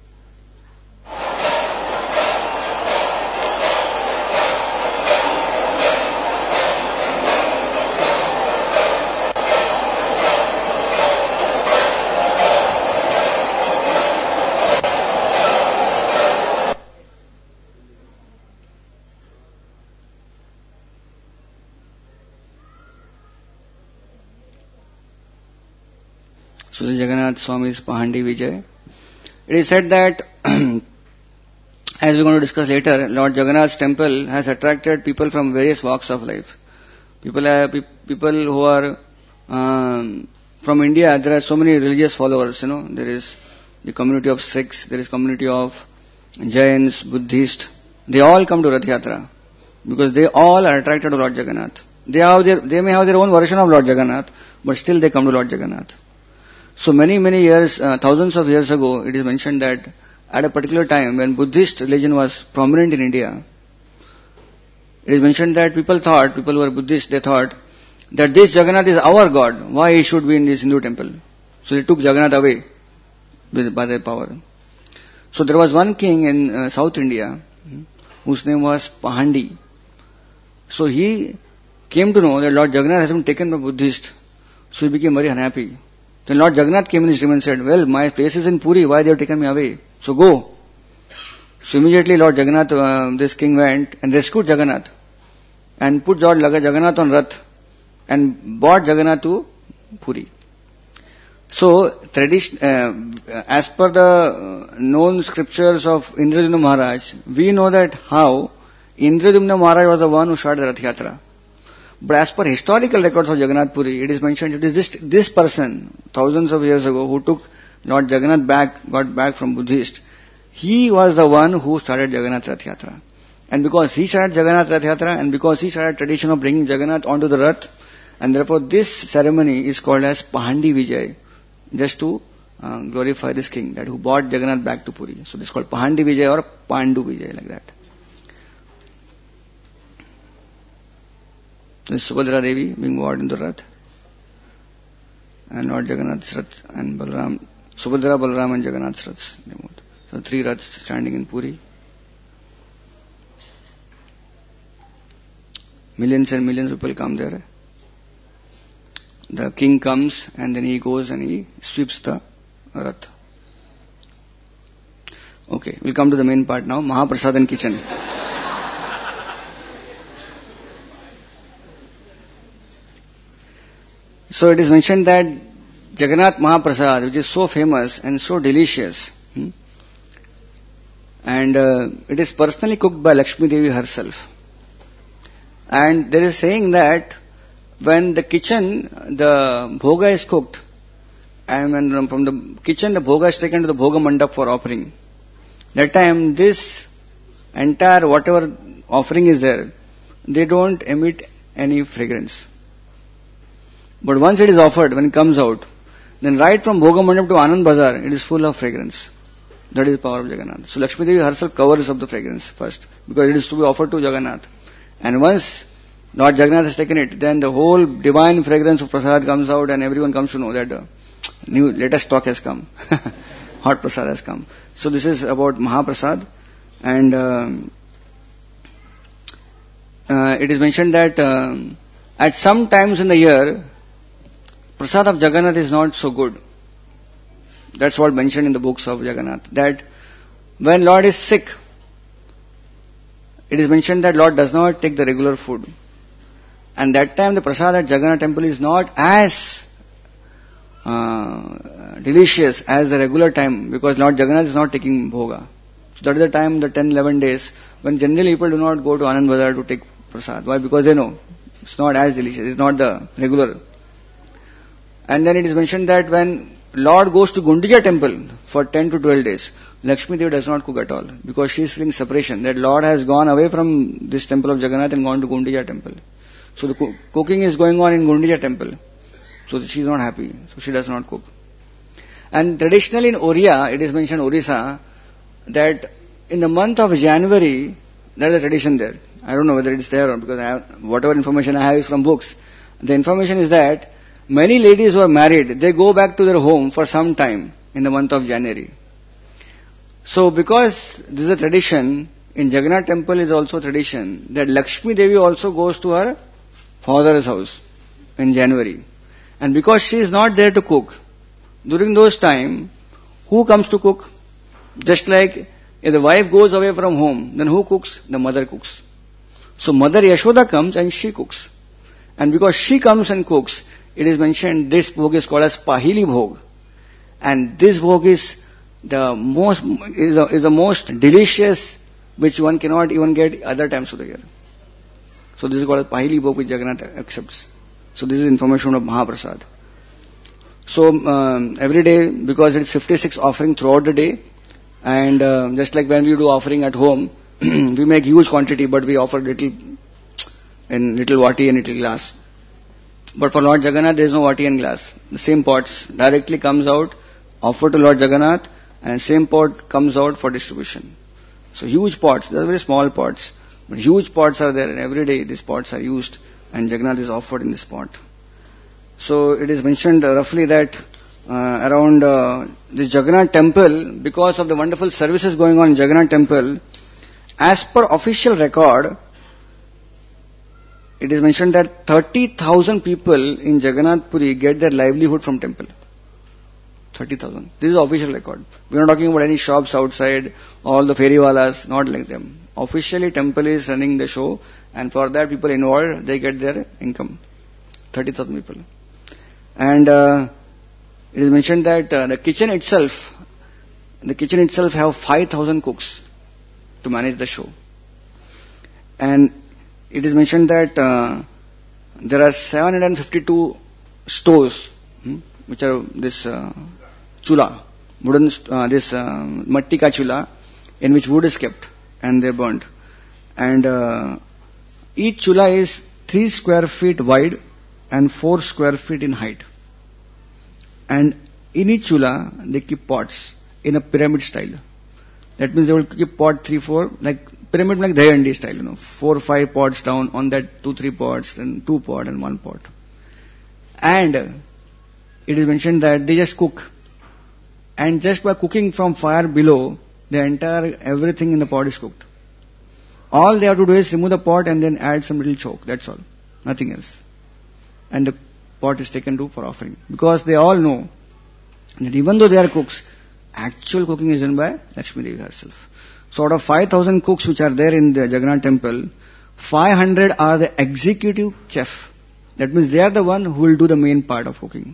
So the Jagannath Swami's Pahandi Vijay. It is said that, as we're going to discuss later, Lord Jagannath's temple has attracted people from various walks of life. People who are from India. There are so many religious followers. There is the community of Sikhs, there is community of Jains, Buddhists. They all come to Rath Yatra because they all are attracted to Lord Jagannath. They may have their own version of Lord Jagannath, but still they come to Lord Jagannath. So many years, thousands of years ago, it is mentioned that at a particular time when Buddhist religion was prominent in India, it is mentioned that people who were Buddhist, they thought that this Jagannath is our God. Why he should be in this Hindu temple? So they took Jagannath away by their power. So there was one king in South India whose name was Pahandi. So he came to know that Lord Jagannath has been taken by Buddhist. So he became very unhappy. Then Lord Jagannath came in his dream and said, well, my place is in Puri, why they have taken me away? So go. So immediately Lord Jagannath, this king went and rescued Jagannath and put Lord Jagannath on Rath and brought Jagannath to Puri. So, as per the known scriptures of Indradyumna Maharaj, we know that how Indradyumna Maharaj was the one who started Rath Yatra. But as per historical records of Jagannath Puri, it is mentioned it is this person, thousands of years ago, who took Lord Jagannath got back from Buddhist. He was the one who started Jagannath Rath Yatra. And because he started Jagannath Rath Yatra, and because he started tradition of bringing Jagannath onto the Rath, and therefore this ceremony is called as Pahandi Vijay, just to glorify this king that who brought Jagannath back to Puri. So this is called Pahandi Vijay or Pandu Vijay, like that. This is Subhadra Devi being brought into the Rath, and Lord Jagannath's Rath and Balaram, Subhadra, Balaram and Jagannath's Raths. So 3 Raths standing in Puri. Millions and millions of people come there. The king comes and then he goes and he sweeps the Rath. Okay, we'll come to the main part now, Mahaprasad and kitchen. So it is mentioned that Jagannath Mahaprasad, which is so famous and so delicious, and it is personally cooked by Lakshmi Devi herself. And there is saying that when the kitchen, the bhoga is cooked, and when from the kitchen the bhoga is taken to the bhoga mandap for offering, that time this entire whatever offering is there, they don't emit any fragrance. But once it is offered, when it comes out, then right from bhoga mandap to Anand Bazar, it is full of fragrance. That is the power of Jagannath. So Lakshmi Devi herself covers up the fragrance first, because it is to be offered to Jagannath. And once Lord Jagannath has taken it, then the whole divine fragrance of prasad comes out and everyone comes to know that the new latest stock has come. Hot prasad has come. So this is about Mahaprasad. And it is mentioned that at some times in the year, prasad of Jagannath is not so good. That's what mentioned in the books of Jagannath. That when Lord is sick, it is mentioned that Lord does not take the regular food. And that time the prasad at Jagannath temple is not as delicious as the regular time, because Lord Jagannath is not taking bhoga. So that is the time, the 10-11 days, when generally people do not go to Anand Bazar to take prasad. Why? Because they know it's not as delicious, it's not the regular. And then it is mentioned that when Lord goes to Gundicha temple for 10 to 12 days, Lakshmi Devi does not cook at all, because she is feeling separation, that Lord has gone away from this temple of Jagannath and gone to Gundicha temple. So the cooking is going on in Gundicha temple. So she is not happy, so she does not cook. And traditionally in Oriya, it is mentioned Orissa, that in the month of January, there is a tradition there. I don't know whether it is there or not, because whatever information I have is from books. The information is that many ladies who are married, they go back to their home for some time in the month of January. So because this is a tradition, in Jagannath temple is also tradition that Lakshmi Devi also goes to her father's house in January. And because she is not there to cook, during those time, who comes to cook? Just like if the wife goes away from home, then who cooks? The mother cooks. So Mother Yashoda comes and she cooks. And because she comes and cooks, it is mentioned this bhog is called as Pahili bhog. And this bhog is the most delicious, which one cannot even get other times of the year. So this is called as Pahili bhog, which Jagannath accepts. So this is information of Mahaprasad. So every day, because it's 56 offering throughout the day, and just like when we do offering at home, we make huge quantity, but we offer little vati and little glass. But for Lord Jagannath, there is no vati and glass. The same pots directly comes out, offered to Lord Jagannath, and same pot comes out for distribution. So huge pots, they are very small pots, but huge pots are there, and every day these pots are used, and Jagannath is offered in this pot. So it is mentioned roughly that around this Jagannath temple, because of the wonderful services going on in Jagannath temple, as per official record, it is mentioned that 30,000 people in Jagannath Puri get their livelihood from temple. 30,000. This is official record. We are not talking about any shops outside, all the feriwalas, not like them. Officially temple is running the show, and for that people involved, they get their income. 30,000 people. And it is mentioned that the kitchen itself have 5,000 cooks to manage the show. And it is mentioned that there are 752 stoves, which are this chula, wooden, this matti ka chula, in which wood is kept and they are burnt. And each chula is 3 square feet wide and 4 square feet in height. And in each chula, they keep pots in a pyramid style. That means they will keep pot 3, 4, like pyramid like Dayandi style, 4 or 5 pots down, on that 2, 3 pots, then 2 pot and 1 pot. And it is mentioned that they just cook. And just by cooking from fire below, the entire everything in the pot is cooked. All they have to do is remove the pot and then add some little choke. That's all. Nothing else. And the pot is taken to for offering. Because they all know that even though they are cooks, actual cooking is done by Lakshmi Devi herself. So out of 5,000 cooks which are there in the Jagannath temple, 500 are the executive chef. That means they are the one who will do the main part of cooking.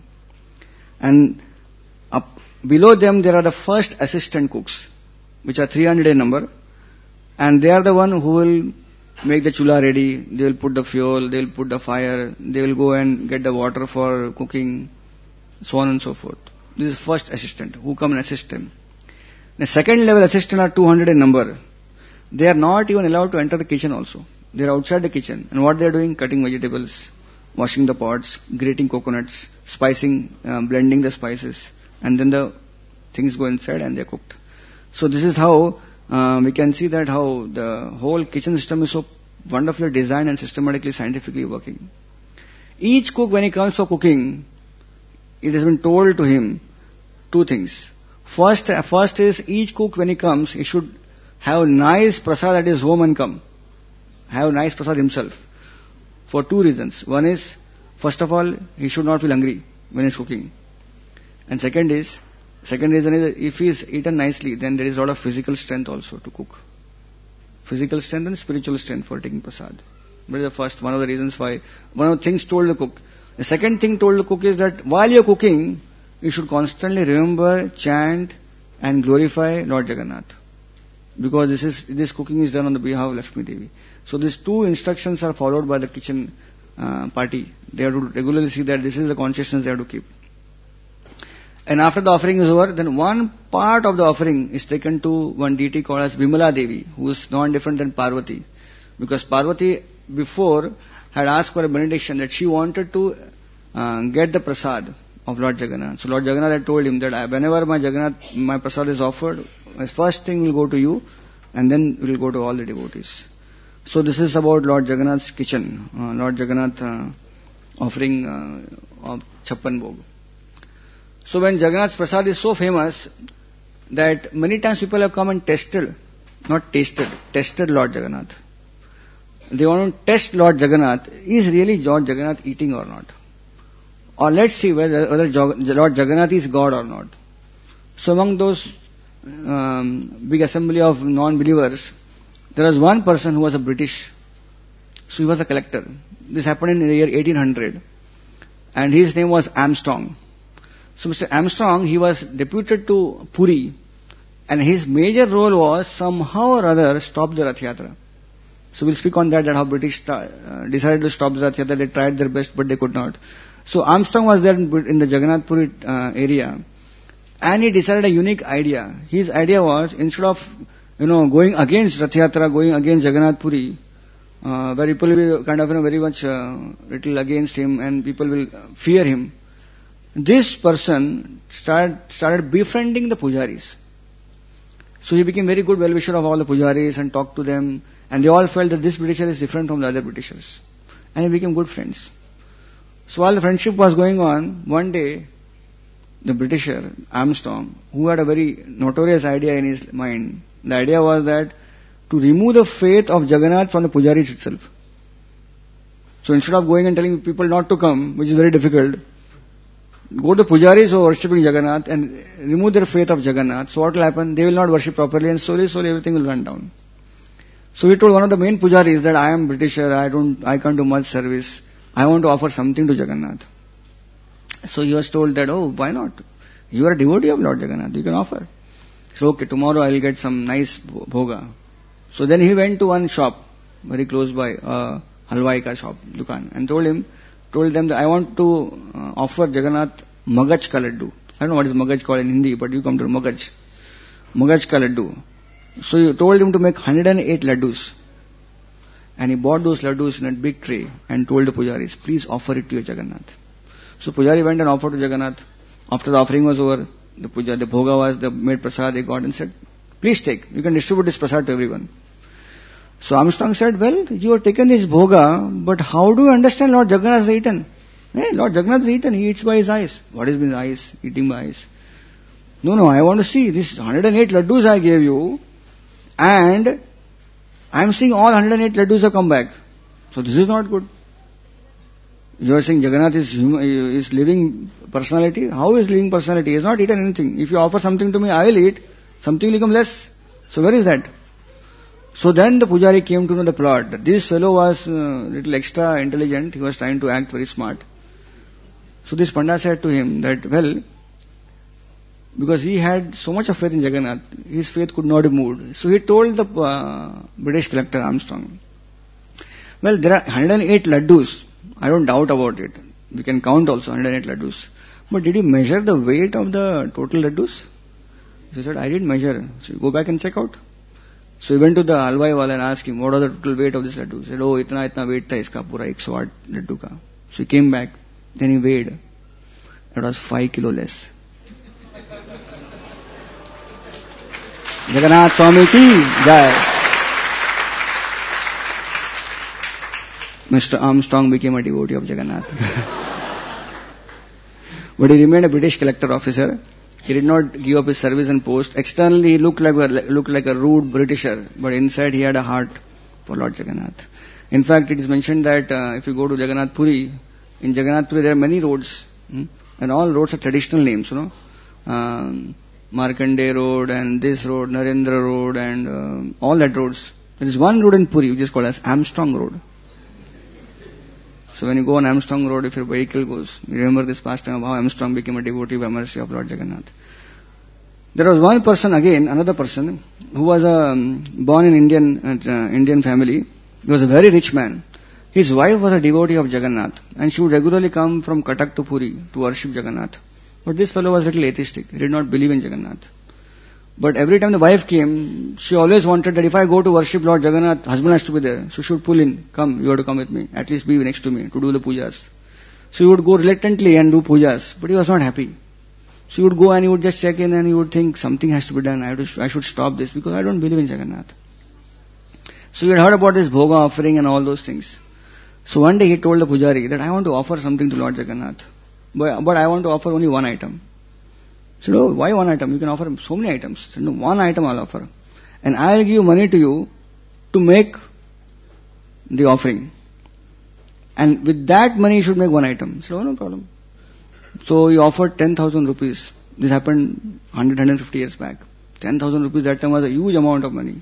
And up below them there are the first assistant cooks, which are 300 in number. And they are the one who will make the chula ready. They will put the fuel, they will put the fire, they will go and get the water for cooking, so on and so forth. This is first assistant who come and assist them. The second level assistant are 200 in number. They are not even allowed to enter the kitchen also. They are outside the kitchen. And what they are doing? Cutting vegetables, washing the pots, grating coconuts, spicing, blending the spices. And then the things go inside and they are cooked. So this is how we can see that how the whole kitchen system is so wonderfully designed and systematically, scientifically working. Each cook, when he comes for cooking, it has been told to him 2 things. First is each cook when he comes, he should have nice prasad at his home and come. Have nice prasad himself. For 2 reasons. One is, first of all, he should not feel hungry when he is cooking. And second reason is, if he is eaten nicely, then there is a lot of physical strength also to cook. Physical strength and spiritual strength for taking prasad. That is the first, one of the reasons why, one of the things told the cook. The second thing told the cook is that while you are cooking, you should constantly remember, chant and glorify Lord Jagannath. Because this cooking is done on the behalf of Lakshmi Devi. So these 2 instructions are followed by the kitchen party. They have to regularly see that this is the consciousness they have to keep. And after the offering is over, then one part of the offering is taken to one deity called as Vimala Devi, who is non different than Parvati. Because Parvati before had asked for a benediction that she wanted to get the prasad of Lord Jagannath. So Lord Jagannath had told him that whenever my prasad is offered, my first thing will go to you and then will go to all the devotees. So this is about Lord Jagannath's kitchen, Lord Jagannath offering of Chappan Bhog. So when Jagannath's prasad is so famous that many times people have come and tested Lord Jagannath. They want to test Lord Jagannath. Is really Lord Jagannath eating or not? Or let's see whether Lord Jagannath is God or not. So among those big assembly of non-believers, there was one person who was a British. So he was a collector. This happened in the year 1800. And his name was Armstrong. So Mr. Armstrong, he was deputed to Puri. And his major role was somehow or other stop the Rath Yatra. So we'll speak on that how British decided to stop the Rath Yatra. They tried their best, but they could not. So Armstrong was there in the Jagannath Puri area. And he decided a unique idea. His idea was, instead of, going against Rath Yatra, going against Jagannath Puri, where people will be kind of, very much little against him and people will fear him. This person started befriending the pujaris. So he became very good well-wisher of all the pujaris and talked to them. And they all felt that this Britisher is different from the other Britishers. And he became good friends. So while the friendship was going on, one day, the Britisher, Armstrong, who had a very notorious idea in his mind, the idea was that to remove the faith of Jagannath from the pujaris itself. So instead of going and telling people not to come, which is very difficult, go to pujaris who are worshipping Jagannath and remove their faith of Jagannath. So what will happen? They will not worship properly and slowly everything will run down. So he told one of the main pujaris that I am Britisher, I can't do much service. I want to offer something to Jagannath. So he was told that, oh, why not? You are a devotee of Lord Jagannath, you can offer. So okay, tomorrow I will get some nice bhoga. So then he went to one shop, very close by, halwai ka shop, dukan, and told them that I want to offer Jagannath Magaj ka laddu. I don't know what is Magaj called in Hindi, but you come to Magaj ka laddu. So you told him to make 108 laddus. And he bought those laddus in a big tray and told the pujaris, please offer it to your Jagannath. So pujari went and offered to Jagannath. After the offering was over, the bhoga was, the made prasad they got and said, please take, you can distribute this prasad to everyone. So Armstrong said, well, you have taken this bhoga, but how do you understand Lord Jagannath has eaten? Hey, Lord Jagannath has eaten, he eats by his eyes. What is his eyes? Eating by eyes. No, I want to see this 108 laddus I gave you, and I am seeing all 108 laddus have come back. So this is not good. You are saying Jagannath is living personality. How is living personality? He has not eaten anything. If you offer something to me, I will eat. Something will become less. So where is that? So then the pujari came to know the plot. This fellow was little extra intelligent. He was trying to act very smart. So this Pandit said to him that, well, because he had so much of faith in Jagannath, his faith could not be moved. So he told the British collector Armstrong, well, there are 108 laddus. I don't doubt about it. We can count also 108 laddus. But did you measure the weight of the total laddus? He said, I didn't measure. So you go back and check out. So he went to the halwai wala and asked him, what was the total weight of this laddu? He said, oh, itna weight tha iska pura 108 laddu ka. So he came back. Then he weighed. It was 5 kilo less. Jagannath Swami ki jai. Mr. Armstrong became a devotee of Jagannath. But he remained a British collector officer. He did not give up his service and post. Externally he looked like a rude Britisher, but inside he had a heart for Lord Jagannath. In fact, it is mentioned that if you go to Jagannath Puri, in Jagannath Puri there are many roads, and all roads are traditional names, Markandeya Road and this road, Narendra Road and all that roads. There is one road in Puri which is called as Armstrong Road. So when you go on Armstrong Road, if your vehicle goes, you remember this past time of how Armstrong became a devotee by mercy of Lord Jagannath. There was one person again, another person, who was born in Indian family. He was a very rich man. His wife was a devotee of Jagannath, and she would regularly come from Cuttack to Puri to worship Jagannath. But this fellow was a little atheistic. He did not believe in Jagannath. But every time the wife came, she always wanted that if I go to worship Lord Jagannath, husband has to be there. So she would pull in, come, you have to come with me. At least be next to me to do the pujas. So he would go reluctantly and do pujas. But he was not happy. So he would go and he would just check in and he would think something has to be done. I should stop this because I don't believe in Jagannath. So he had heard about this bhoga offering and all those things. So one day he told the pujari that I want to offer something to Lord Jagannath. But I want to offer only one item. He said, oh, why one item? You can offer so many items. He said, no, one item I'll offer. And I'll give money to you to make the offering. And with that money you should make one item. He said, oh, no problem. So he offered 10,000 rupees. This happened 150 years back. 10,000 rupees that time was a huge amount of money.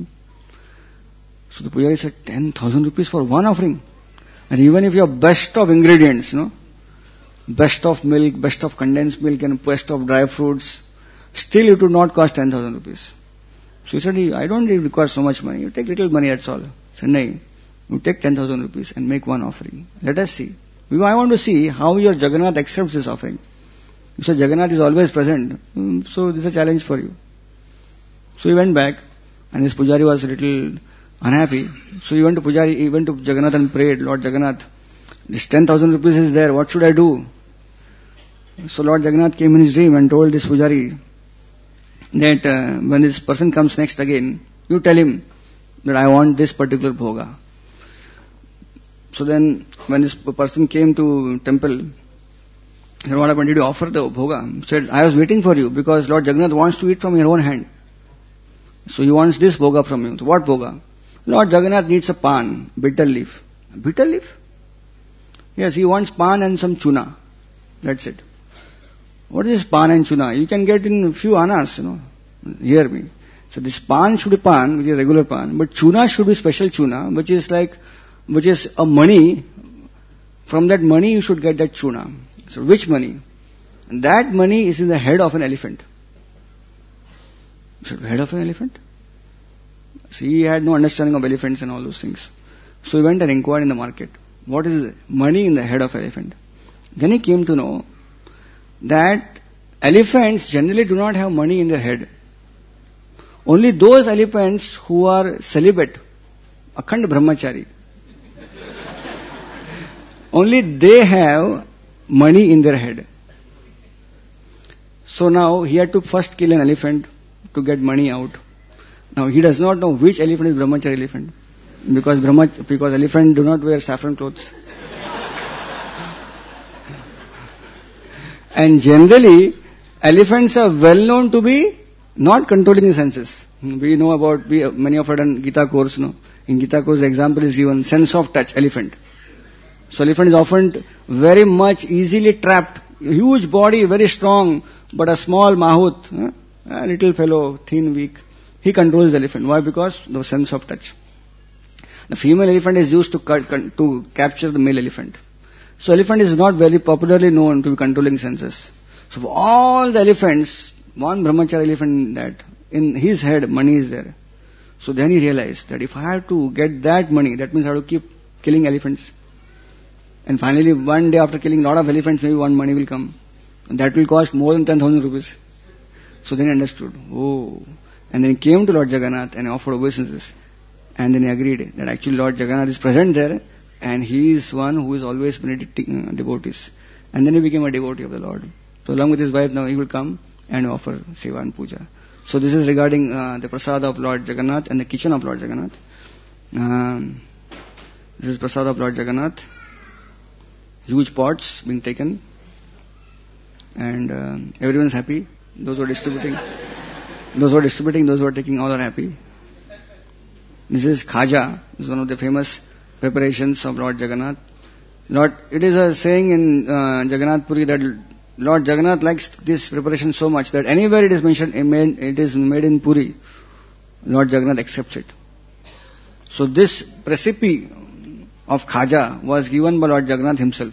So the pujari said, 10,000 rupees for one offering. And even if you have best of ingredients, best of milk, best of condensed milk and best of dry fruits, still it would not cost 10,000 rupees. So he said, I don't require so much money. You take little money, that's all. He said, no, you take 10,000 rupees and make one offering. Let us see. Because I want to see how your Jagannath accepts this offering. You said Jagannath is always present. So this is a challenge for you. So he went back and his pujari was a little unhappy. So he went to Jagannath and prayed, Lord Jagannath, this 10,000 rupees is there, what should I do? So Lord Jagannath came in his dream and told this pujari that when this person comes next again, you tell him that I want this particular bhoga. So then when this person came to temple, he said, what happened? Did you offer the bhoga? He said, I was waiting for you because Lord Jagannath wants to eat from your own hand. So he wants this bhoga from you. So what bhoga? Lord Jagannath needs a pan, bitter leaf. Bitter leaf? Yes, he wants pan and some chuna. That's it. What is pan and chuna? You can get in a few annas, Hear me. So this pan should be pan, which is regular pan, but chuna should be special chuna, which is a money. From that money you should get that chuna. So which money? And that money is in the head of an elephant. So head of an elephant? So he had no understanding of elephants and all those things. So he went and inquired in the market. What is money in the head of elephant? Then he came to know that elephants generally do not have money in their head. Only those elephants who are celibate, akhand brahmachari, only they have money in their head. So now he had to first kill an elephant to get money out. Now he does not know which elephant is brahmachari elephant, because elephant do not wear saffron clothes. And generally, elephants are well known to be not controlling the senses. We know about, many of us done Gita course, no? In Gita course, the example is given, sense of touch, elephant. So elephant is often very much easily trapped. Huge body, very strong, but a small mahut, a little fellow, thin, weak. He controls the elephant. Why? Because the sense of touch. The female elephant is used to capture the male elephant. So elephant is not very popularly known to be controlling senses. So for all the elephants, one brahmachari elephant that in his head money is there. So then he realized that if I have to get that money, that means I have to keep killing elephants. And finally one day after killing a lot of elephants, maybe one money will come. And that will cost more than 10,000 rupees. So then he understood. Oh. And then he came to Lord Jagannath and offered obeisances. And then he agreed that actually Lord Jagannath is present there and he is one who is always benedicting devotees. And then he became a devotee of the Lord. So along with his wife now he will come and offer seva and puja. So this is regarding the prasad of Lord Jagannath and the kitchen of Lord Jagannath. This is prasad of Lord Jagannath. Huge pots being taken. And everyone is happy. Those who are distributing, those who are taking, all are happy. This is khaja. This is one of the famous preparations of Lord Jagannath. It is a saying in Jagannath Puri that Lord Jagannath likes this preparation so much that anywhere it is mentioned, it is made in Puri, Lord Jagannath accepts it. So this recipe of khaja was given by Lord Jagannath himself.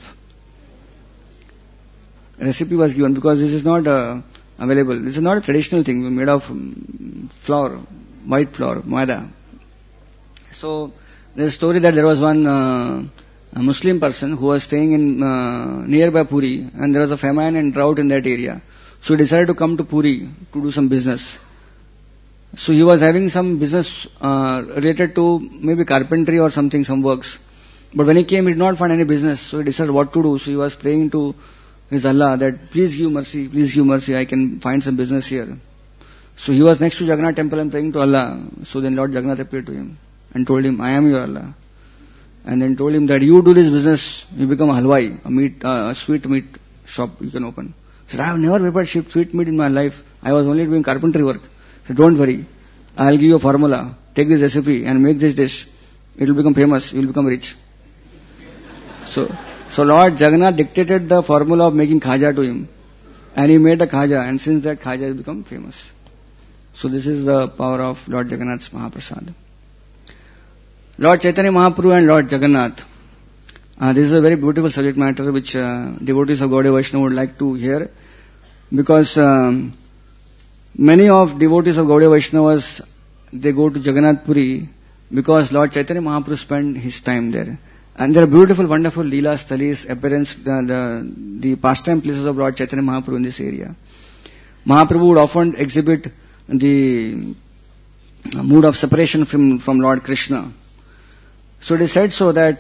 Recipe was given because this is not available. This is not a traditional thing made of flour, white flour, maida. So there is a story that there was one a Muslim person who was staying in nearby Puri, and there was a famine and drought in that area. So he decided to come to Puri to do some business. So he was having some business related to maybe carpentry or something, some works. But when he came, he did not find any business. So he decided what to do. So he was praying to his Allah that please give mercy, I can find some business here. So he was next to Jagannath temple and praying to Allah. So then Lord Jagannath appeared to him and told him, I am your Allah. And then told him that you do this business, you become a halwai, a sweet meat shop you can open. He said, I have never prepared sweet meat in my life. I was only doing carpentry work. He said, don't worry, I will give you a formula. Take this recipe and make this dish. It will become famous, you will become rich. So Lord Jagannath dictated the formula of making khaja to him. And he made the khaja, and since that khaja has become famous. So this is the power of Lord Jagannath's Mahaprasad. Lord Chaitanya Mahaprabhu and Lord Jagannath. This is a very beautiful subject matter which devotees of Gaudiya Vaishnava would like to hear, because many of devotees of Gaudiya Vaishnavas, they go to Jagannath Puri because Lord Chaitanya Mahaprabhu spent his time there. And there are beautiful, wonderful Leela Stalis, appearance, the pastime places of Lord Chaitanya Mahaprabhu in this area. Mahaprabhu would often exhibit the mood of separation from Lord Krishna. So it is said so that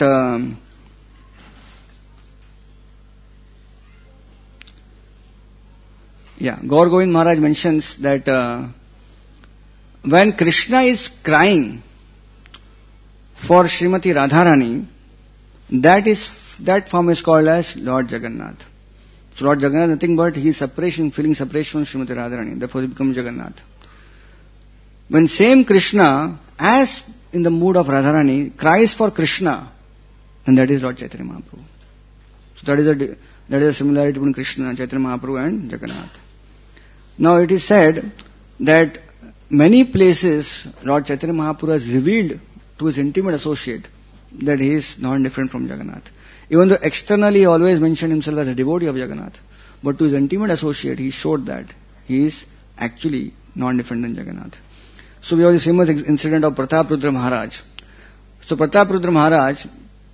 Gaur Govind Maharaj mentions that when Krishna is crying for Srimati Radharani, that form is called as Lord Jagannath. So Lord Jagannath is nothing but his separation, feeling separation from Srimati Radharani. Therefore he becomes Jagannath. When same Krishna, as in the mood of Radharani, cries for Krishna, and that is Lord Chaitanya Mahaprabhu. So that is a similarity between Krishna, Chaitanya Mahaprabhu and Jagannath. Now it is said that many places Lord Chaitanya Mahaprabhu has revealed to his intimate associate that he is not different from Jagannath. Even though externally he always mentioned himself as a devotee of Jagannath, but to his intimate associate he showed that he is actually non-different than Jagannath. So we have this famous incident of Prataprudra Maharaj. So Prataprudra Maharaj,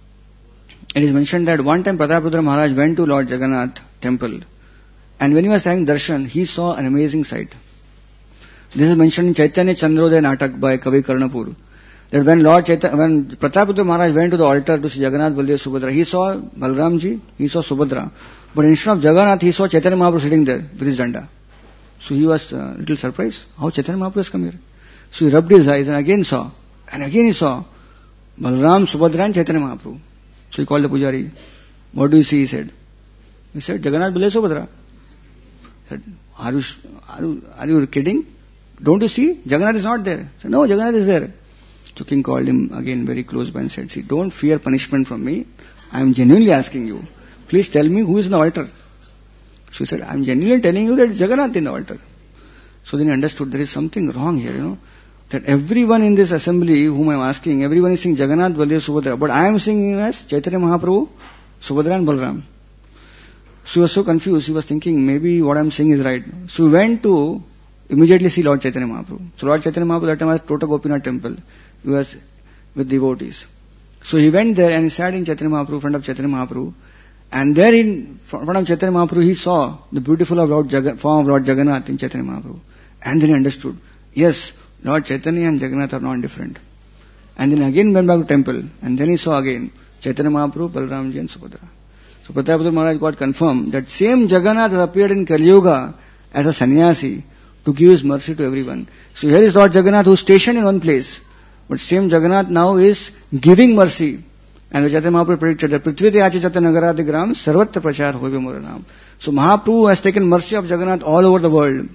it is mentioned that one time Prataprudra Maharaj went to Lord Jagannath temple, and when he was having darshan, he saw an amazing sight. This is mentioned in Chaitanya Chandrodaya Natak by Kavi Karnapur. That when when Prataprudra Maharaj went to the altar to see Jagannath, Baldev, Subhadra, he saw Balramji, he saw Subhadra. But instead of Jagannath, he saw Chaitanya Mahaprabhu sitting there with his danda. So he was a little surprised. How Chaitanya Mahaprabhu has come here? So he rubbed his eyes and again saw. And again he saw Balram, Subhadra and Chaitanya Mahaprabhu. So he called the Pujari. What do you see? He said. He said, Jagannath, Baldev, Subhadra. He said, are you kidding? Don't you see? Jagannath is not there. He said, no, Jagannath is there. So King called him again very close by and said, see, don't fear punishment from me. I am genuinely asking you. Please tell me who is in the altar. So he said, I am genuinely telling you that it's Jagannath in the altar. So then he understood there is something wrong here, that everyone in this assembly whom I am asking, everyone is saying Jagannath, Baldev, Subhadra, but I am seeing him as Chaitanya Mahaprabhu, Subhadra and Balram. So he was so confused, he was thinking maybe what I am saying is right. So he went to immediately see Lord Chaitanya Mahaprabhu. So Lord Chaitanya Mahaprabhu that time was at Tota Gopinath temple. He was with devotees. So he went there and he sat in Chaitanya Mahaprabhu, in front of Chaitanya Mahaprabhu. And there in front of Chaitanya Mahaprabhu, he saw the beautiful form of Lord Jagannath in Chaitanya Mahaprabhu. And then he understood, yes, Lord Chaitanya and Jagannath are not different. And then again went back to temple. And then he saw again Chaitanya Mahaprabhu, Balramji and Subhadra. So Prataprudra Maharaj got confirmed that same Jagannath has appeared in Kali Yuga as a sannyasi to give his mercy to everyone. So here is Lord Jagannath who is stationed in one place. But same Jagannath now is giving mercy. And Chaitanya Mahaprabhu predicted that Prithvite Ache Chatta Nagaradigram Sarvatra Prachar Hobe Moranam. So Mahaprabhu has taken mercy of Jagannath all over the world.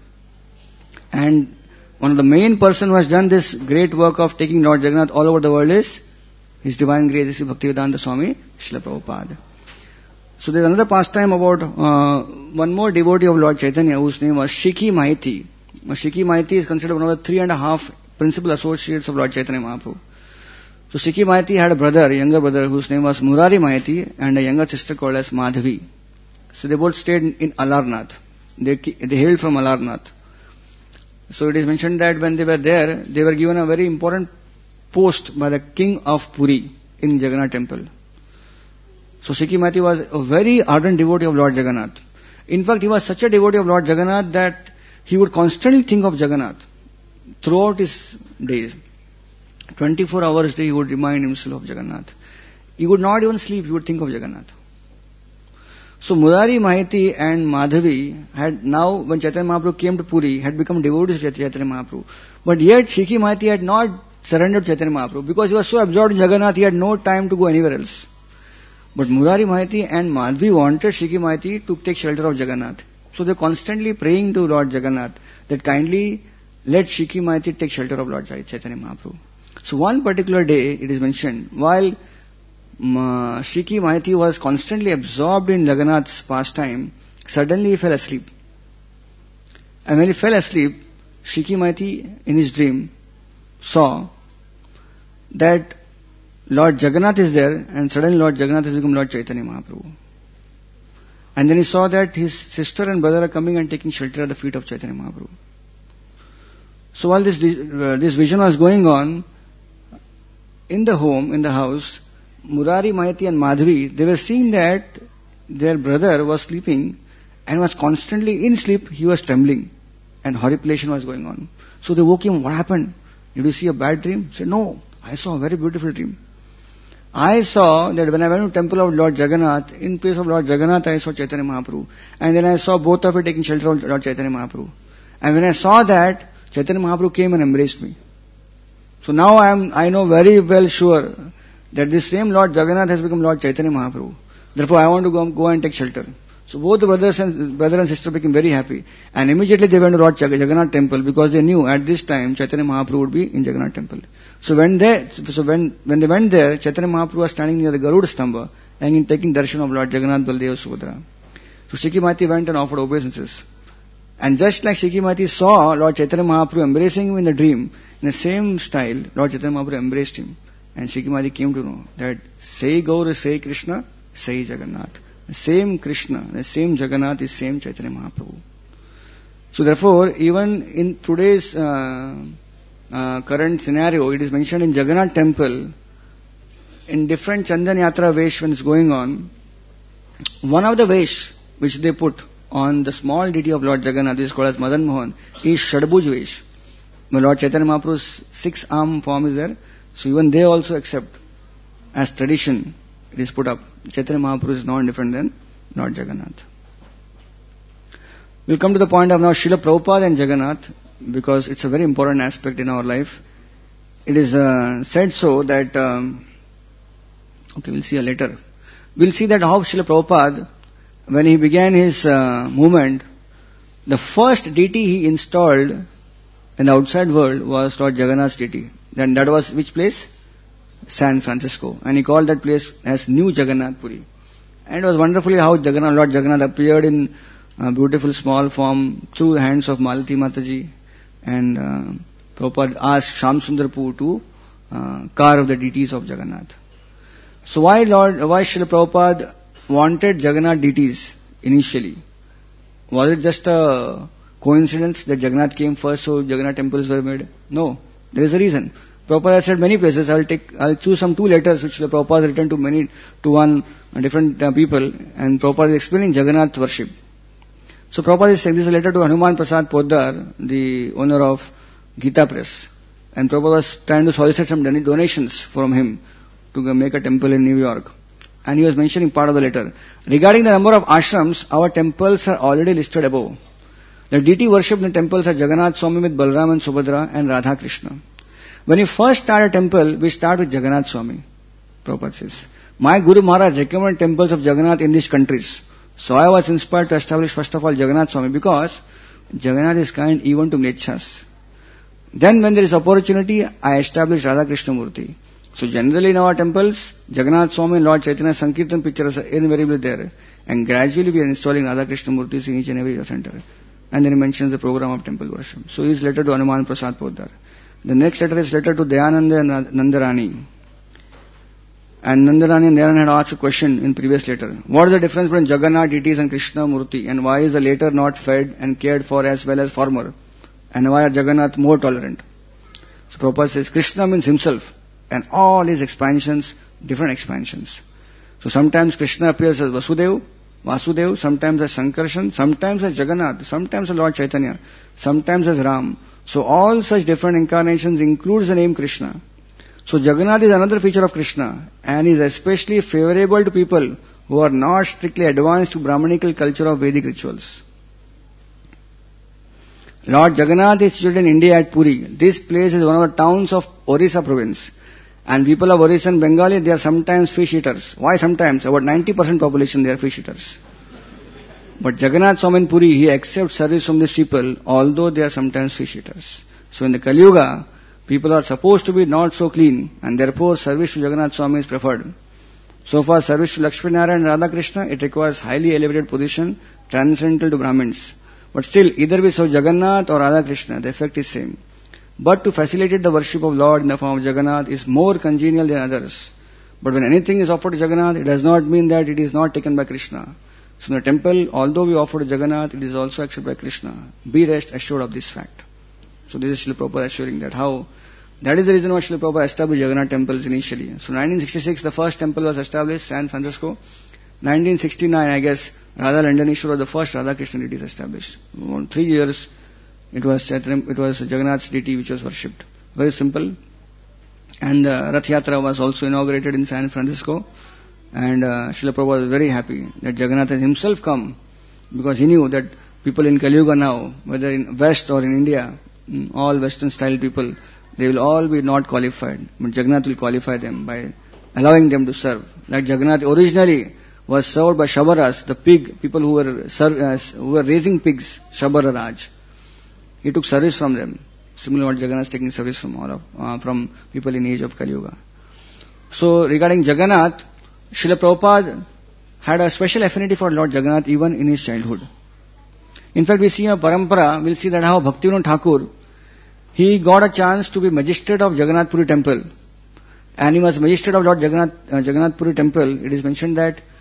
And one of the main person who has done this great work of taking Lord Jagannath all over the world is His Divine Grace, Sri Bhaktivedanta Swami Srila Prabhupada. So there is another pastime about one more devotee of Lord Chaitanya whose name was Shiki Mahiti. Shiki Mahiti is considered one of the 3.5 principal associates of Lord Chaitanya Mahaprabhu. So Shiki Mahiti had a brother, a younger brother, whose name was Murari Mahiti, and a younger sister called as Madhavi. So they both stayed in Alarnath. They hailed from Alarnath. So it is mentioned that when they were there, they were given a very important post by the king of Puri in Jagannath temple. So Shiki Mahiti was a very ardent devotee of Lord Jagannath. In fact, he was such a devotee of Lord Jagannath that he would constantly think of Jagannath throughout his days. 24 hours a day he would remind himself of Jagannath. He would not even sleep, he would think of Jagannath. So Murari Mahiti and Madhavi had now, when Chaitanya Mahaprabhu came to Puri, had become devotees of Chaitanya Mahaprabhu. But yet Shiki Mahiti had not surrendered to Chaitanya Mahaprabhu because he was so absorbed in Jagannath, he had no time to go anywhere else. But Murari Mahiti and Madhavi wanted Shiki Mahiti to take shelter of Jagannath. So they constantly praying to Lord Jagannath that kindly let Shiki Mahiti take shelter of Lord Chaitanya Mahaprabhu. So one particular day, it is mentioned, while Shiki Mahiti was constantly absorbed in Jagannath's pastime, suddenly he fell asleep. And when he fell asleep, Shiki Mahiti in his dream saw that Lord Jagannath is there, and suddenly Lord Jagannath has become Lord Chaitanya Mahaprabhu. And then he saw that his sister and brother are coming and taking shelter at the feet of Chaitanya Mahaprabhu. So while this vision was going on, in the home, in the house, Murari Mahiti and Madhavi, they were seeing that their brother was sleeping and was constantly in sleep, he was trembling and horripilation was going on. So they woke him, what happened? Did you see a bad dream? He said, no, I saw a very beautiful dream. I saw that when I went to the temple of Lord Jagannath, in place of Lord Jagannath, I saw Chaitanya Mahaprabhu. And then I saw both of you taking shelter of Lord Chaitanya Mahaprabhu. And when I saw that, Chaitanya Mahaprabhu came and embraced me. So now I know very well sure that this same Lord Jagannath has become Lord Chaitanya Mahaprabhu. Therefore I want to go and take shelter. So both the brother and sister became very happy. And immediately they went to Lord Jagannath temple because they knew at this time Chaitanya Mahaprabhu would be in Jagannath temple. So when they went there, Chaitanya Mahaprabhu was standing near the Garuda Stamba and taking darshan of Lord Jagannath, Baldev, Subhadra. So Shiki Mahiti went and offered obeisances. And just like Shiki Mahiti saw Lord Chaitanya Mahaprabhu embracing him in the dream, in the same style, Lord Chaitanya Mahaprabhu embraced him. And Shiki Mahiti came to know that, say Gaur, say Krishna, Sai Jagannath. The same Krishna, the same Jagannath is same Chaitanya Mahaprabhu. So therefore, even in today's current scenario, it is mentioned in Jagannath temple, in different Chandan Yatra Vesh when it's going on, one of the Vesh which they put on the small deity of Lord Jagannath is called as Madan Mohan, is Shadbhuj Vesh. Lord Chaitanya Mahaprabhu's 6-arm form is there, so even they also accept as tradition, it is put up. Chaitanya Mahaprabhu is not different than Lord Jagannath. We'll come to the point of now Srila Prabhupada and Jagannath, because it's a very important aspect in our life. It is said so that, we'll see later. We'll see that how Srila Prabhupada, when he began his movement, the first deity he installed in the outside world was Lord Jagannath's deity. Then that was which place? San Francisco. And he called that place as New Jagannath Puri. And it was wonderfully how Lord Jagannath appeared in a beautiful small form through the hands of Malati Mataji. And Prabhupada asked Shyam Sundar Poo to carve the deities of Jagannath. So why Srila Prabhupada wanted Jagannath deities initially? Was it just a coincidence that Jagannath came first, so Jagannath temples were made? No, there is a reason. Prabhupada has said many places. I'll choose some 2 letters which Srila Prabhupada has written to one different people, and Prabhupada is explaining Jagannath worship. So Prabhupada is saying, this is a letter to Hanuman Prasad Poddar, the owner of Gita Press, and Prabhupada was trying to solicit some donations from him to make a temple in New York. And he was mentioning part of the letter. Regarding the number of ashrams, our temples are already listed above. The deity worshipped in the temples are Jagannath Swami with Balram and Subhadra and Radha Krishna. When you first start a temple, we start with Jagannath Swami. Prabhupada says, my Guru Maharaj recommended temples of Jagannath in these countries. So I was inspired to establish first of all Jagannath Swami, because Jagannath is kind even to Mlechas. Then when there is opportunity, I established Radha Krishna Murti. So generally in our temples, Jagannath Swami and Lord Chaitanya Sankirtan pictures are invariably there. And gradually we are installing Radha Krishna Murtis in each and every center. And then he mentions the program of temple worship. So his letter to Hanuman Prasad Poddar. The next letter is letter to Dayananda and Nandarani. And Nandarani and Dayananda had asked a question in previous letter. What is the difference between Jagannath deities and Krishna Murti? And why is the latter not fed and cared for as well as former? And why are Jagannath more tolerant? So Prabhupada says Krishna means himself. And all his expansions, different expansions. So sometimes Krishna appears as Vasudev, sometimes as Sankarshan, sometimes as Jagannath, sometimes as Lord Chaitanya, sometimes as Ram. So all such different incarnations includes the name Krishna. So Jagannath is another feature of Krishna, and is especially favorable to people who are not strictly advanced to Brahmanical culture of Vedic rituals. Lord Jagannath is situated in India at Puri. This place is one of the towns of Orissa province. And people of Orissa and Bengali, they are sometimes fish eaters. Why sometimes? About 90% population, they are fish eaters. But Jagannath Swami in Puri, he accepts service from these people, although they are sometimes fish eaters. So in the Kali Yuga, people are supposed to be not so clean, and therefore service to Jagannath Swami is preferred. So for service to Lakshmi Narayana and Radha Krishna, it requires highly elevated position, transcendental to Brahmins. But still, either we serve Jagannath or Radha Krishna, the effect is same. But to facilitate the worship of Lord in the form of Jagannath is more congenial than others. But when anything is offered to Jagannath, it does not mean that it is not taken by Krishna. So in the temple, although we offer to Jagannath, it is also accepted by Krishna. Be rest assured of this fact. So this is Srila Prabhupada assuring that how, that is the reason why Srila Prabhupada established Jagannath temples initially. So 1966, the first temple was established, San Francisco. 1969, I guess, Radha Landaneshwar was the first Radha Krishna deity established. About 3 years, it was Jagannath's deity which was worshipped. Very simple. And Rath Yatra was also inaugurated in San Francisco. And Srila Prabhupada was very happy that Jagannath has himself come, because he knew that people in Kali Yuga now, whether in West or in India, all Western style people, they will all be not qualified. But Jagannath will qualify them by allowing them to serve. Like Jagannath originally was served by Shabaras, the pig, people who were raising pigs, Shabara Raj. He took service from them. Similarly, what Jagannath is taking service from people in age of Kali Yuga. So regarding Jagannath, Srila Prabhupada had a special affinity for Lord Jagannath even in his childhood. In fact, we see a parampara, we'll see that how Bhaktivinoda Thakur, he got a chance to be magistrate of Jagannath Puri temple. And he was magistrate of Lord Jagannath Puri temple. It is mentioned that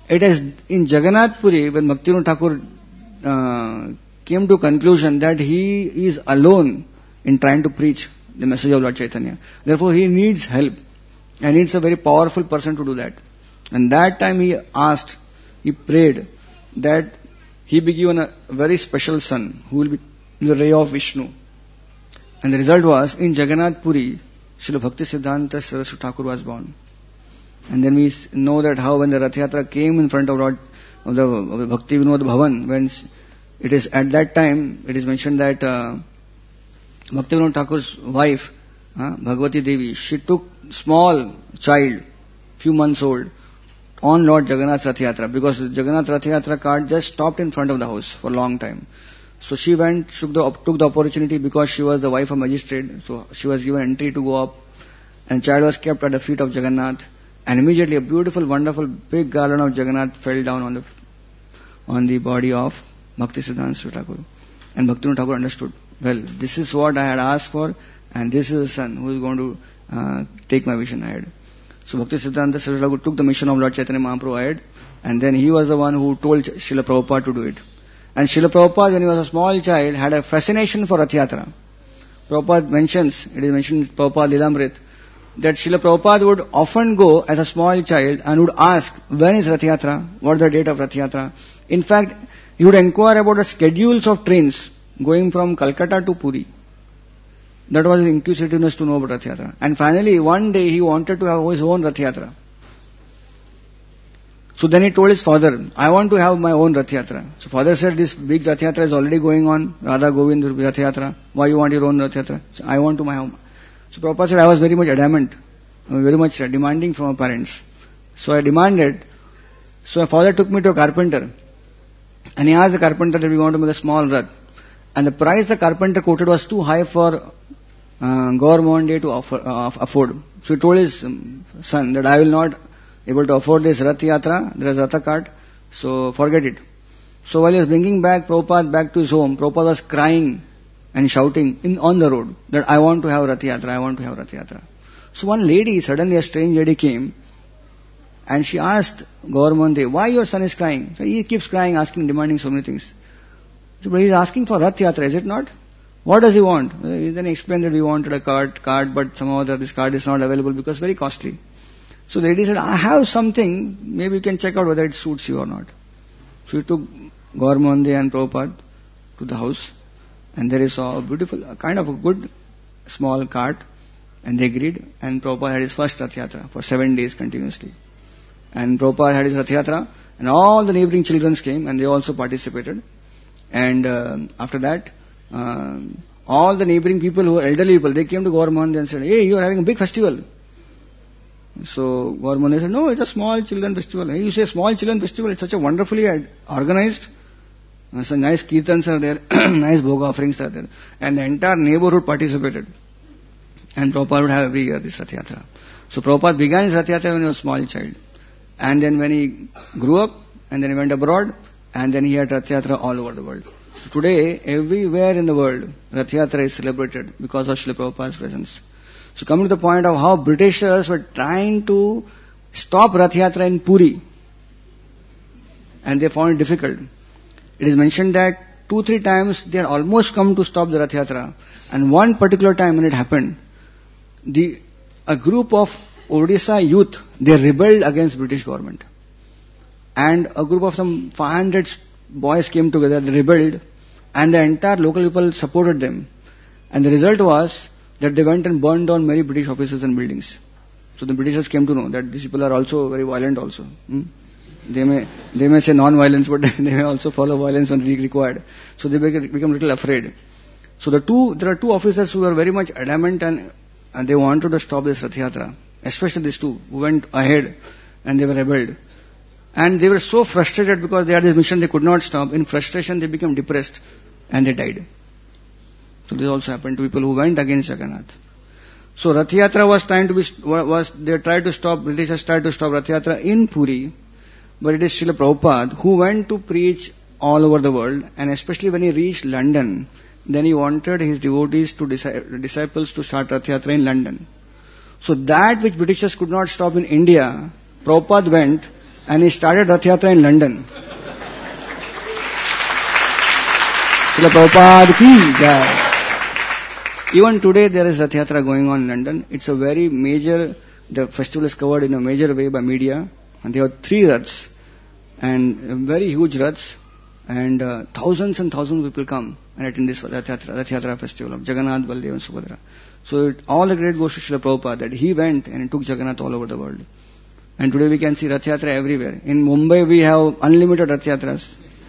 It is in Jagannath Puri when Bhaktivinoda Thakur came to conclusion that he is alone in trying to preach the message of Lord Chaitanya. Therefore, he needs help and needs a very powerful person to do that. And that time he prayed that he be given a very special son who will be the ray of Vishnu. And the result was, in Jagannath Puri, Srila Bhaktisiddhanta Saraswati Thakur was born. And then we know that how when the Rath Yatra came in front of the Bhakti Vinod Bhavan, when it is at that time, it is mentioned that Bhakti Vinod Thakur's wife, Bhagavati Devi, she took small child, few months old, on Lord Jagannath's Rath Yatra, because the Jagannath Rath Yatra cart just stopped in front of the house for a long time. So she went, took the opportunity because she was the wife of magistrate, so she was given entry to go up, and child was kept at the feet of Jagannath, and immediately a beautiful, wonderful, big garland of Jagannath fell down on the body of Bhaktisiddhanta Thakur. And Bhaktivinoda Thakur understood, well, this is what I had asked for, and this is the son who is going to take my vision ahead. So Bhaktisiddhanta Saraswati Thakur took the mission of Lord Chaitanya Mahaprabhu ahead, and then he was the one who told Srila Prabhupada to do it. And Srila Prabhupada, when he was a small child, had a fascination for Rath Yatra. Prabhupada mentions, it is mentioned in Prabhupada Lilamrit, that Srila Prabhupada would often go as a small child and would ask, when is Rath Yatra? What is the date of Rath Yatra? In fact, he would inquire about the schedules of trains going from Calcutta to Puri. That was his inquisitiveness to know about Rath Yatra. And finally, one day he wanted to have his own Rath Yatra. So then he told his father, I want to have my own Rath Yatra. So father said, this big Rath Yatra is already going on, Radha Govind Rath Yatra. Why you want your own Rath Yatra? So I want to my own. So Prabhupada said, I was very much adamant, very much demanding from my parents. So I demanded. So my father took me to a carpenter. And he asked the carpenter that we want to make a small Rath. And the price the carpenter quoted was too high for Gaur Mohan Day to afford. So he told his son that I will not able to afford this Rath Yatra, there is Ratha cart, so forget it. So while he was bringing back Prabhupada back to his home, Prabhupada was crying and shouting on the road that I want to have Rath Yatra, I want to have Rath Yatra. So one lady, suddenly a strange lady came and she asked Gaur Mohan Day, why your son is crying? So he keeps crying, asking, demanding so many things. So but he is asking for Rath Yatra, is it not? What does he want? He then explained that we wanted a cart, but somehow this cart is not available because very costly. So the lady said, I have something, maybe you can check out whether it suits you or not. So he took Gaur Mohan Day and Prabhupada to the house, and there he saw a beautiful, kind of a good small cart, and they agreed, and Prabhupada had his first Rath Yatra for 7 days continuously. And Prabhupada had his Rath Yatra, and all the neighboring children came, and they also participated. And after that, all the neighboring people who were elderly people, they came to Gaur Mohan Day and said, hey, you are having a big festival. So Gaur Mohan Day said, no, it's a small children festival. Hey, you say small children festival, it's such a wonderfully organized. So nice kirtans are there, nice bhoga offerings are there. And the entire neighborhood participated. And Prabhupada would have every year this Rath Yatra. So Prabhupada began his Rath Yatra when he was a small child. And then when he grew up, and then he went abroad, and then he had Rath Yatra all over the world. So today, everywhere in the world, Rath Yatra is celebrated because of Srila Prabhupada's presence. So coming to the point of how Britishers were trying to stop Rath Yatra in Puri, and they found it difficult. It is mentioned that 2-3 times they had almost come to stop the Rath Yatra, and one particular time when it happened, a group of Odisha youth, they rebelled against British government. And a group of some 500 boys came together, they rebelled, and the entire local people supported them. And the result was that they went and burned down many British offices and buildings. So the Britishers came to know that these people are also very violent also. They may say non-violence, but they may also follow violence when required. So they become a little afraid. So there are two officers who were very much adamant and they wanted to stop this Rath Yatra. Especially these two who went ahead and they were rebelled. And they were so frustrated because they had this mission they could not stop. In frustration they became depressed and they died. So this also happened to people who went against Jagannath. So Rath Yatra they tried to stop, Britishers tried to stop Rath Yatra in Puri, but it is Srila Prabhupada who went to preach all over the world, and especially when he reached London, then he wanted his devotees disciples to start Rath Yatra in London. So that which Britishers could not stop in India, Prabhupada went and he started Rath Yatra in London. Srila Prabhupada ki jai. Even today there is Rath Yatra going on in London. It's a very major, the festival is covered in a major way by media. And there are 3 Raths. And very huge Raths. And thousands and thousands of people come and attend this Rath Yatra festival of Jagannath, Baldev and Subhadra. So all the credit goes to Srila Prabhupada that he went and he took Jagannath all over the world. And today we can see Rath Yatra everywhere. In Mumbai we have unlimited Rath Yatras.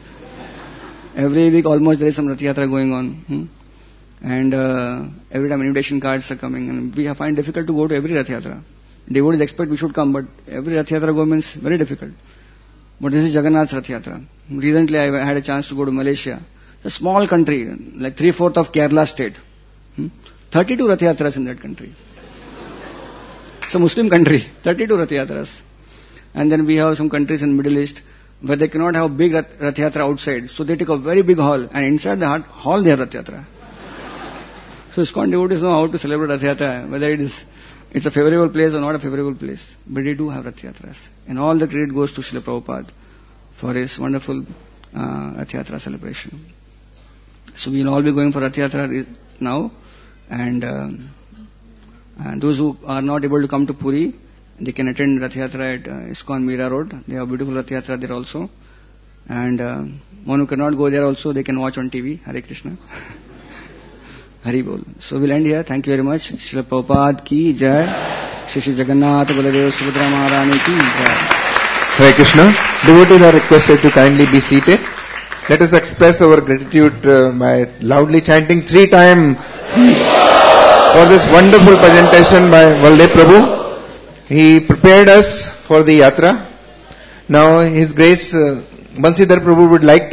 Every week almost there is some Rath Yatra going on. And every time invitation cards are coming. And we find it difficult to go to every Rath Yatra. Devotees expect we should come, but every Rath Yatra go means very difficult. But this is Jagannath's Rath Yatra. Recently I had a chance to go to Malaysia. It's a small country, like 3/4 of Kerala state. 32 Rath Yatras in that country. It's a Muslim country, 32 Rath Yatras. And then we have some countries in Middle East where they cannot have big Rath Yatra outside. So they take a very big hall and inside the hall they have Rath Yatra. So ISKCON devotees know how to celebrate Rath Yatra, whether it's a favorable place or not a favorable place. But they do have Rath Yatras. And all the credit goes to Srila Prabhupada for his wonderful Rath Yatra celebration. So we will all be going for Rath Yatra now. And those who are not able to come to Puri, they can attend Rath Yatra at ISKCON Mira Road. They have beautiful Rath Yatra there also. And one who cannot go there also, they can watch on TV. Hare Krishna. Hari Bol. So we'll end here. Thank you very much. Srila Prabhupada ki jai. Shri Jagannath Baladev Subhadra Maharani ki jai. Hare Krishna. Devotees are requested to kindly be seated. Let us express our gratitude by loudly chanting 3 times for this wonderful presentation by Baldev Prabhu. He prepared us for the yatra. Now His Grace Bansidhar Prabhu would like to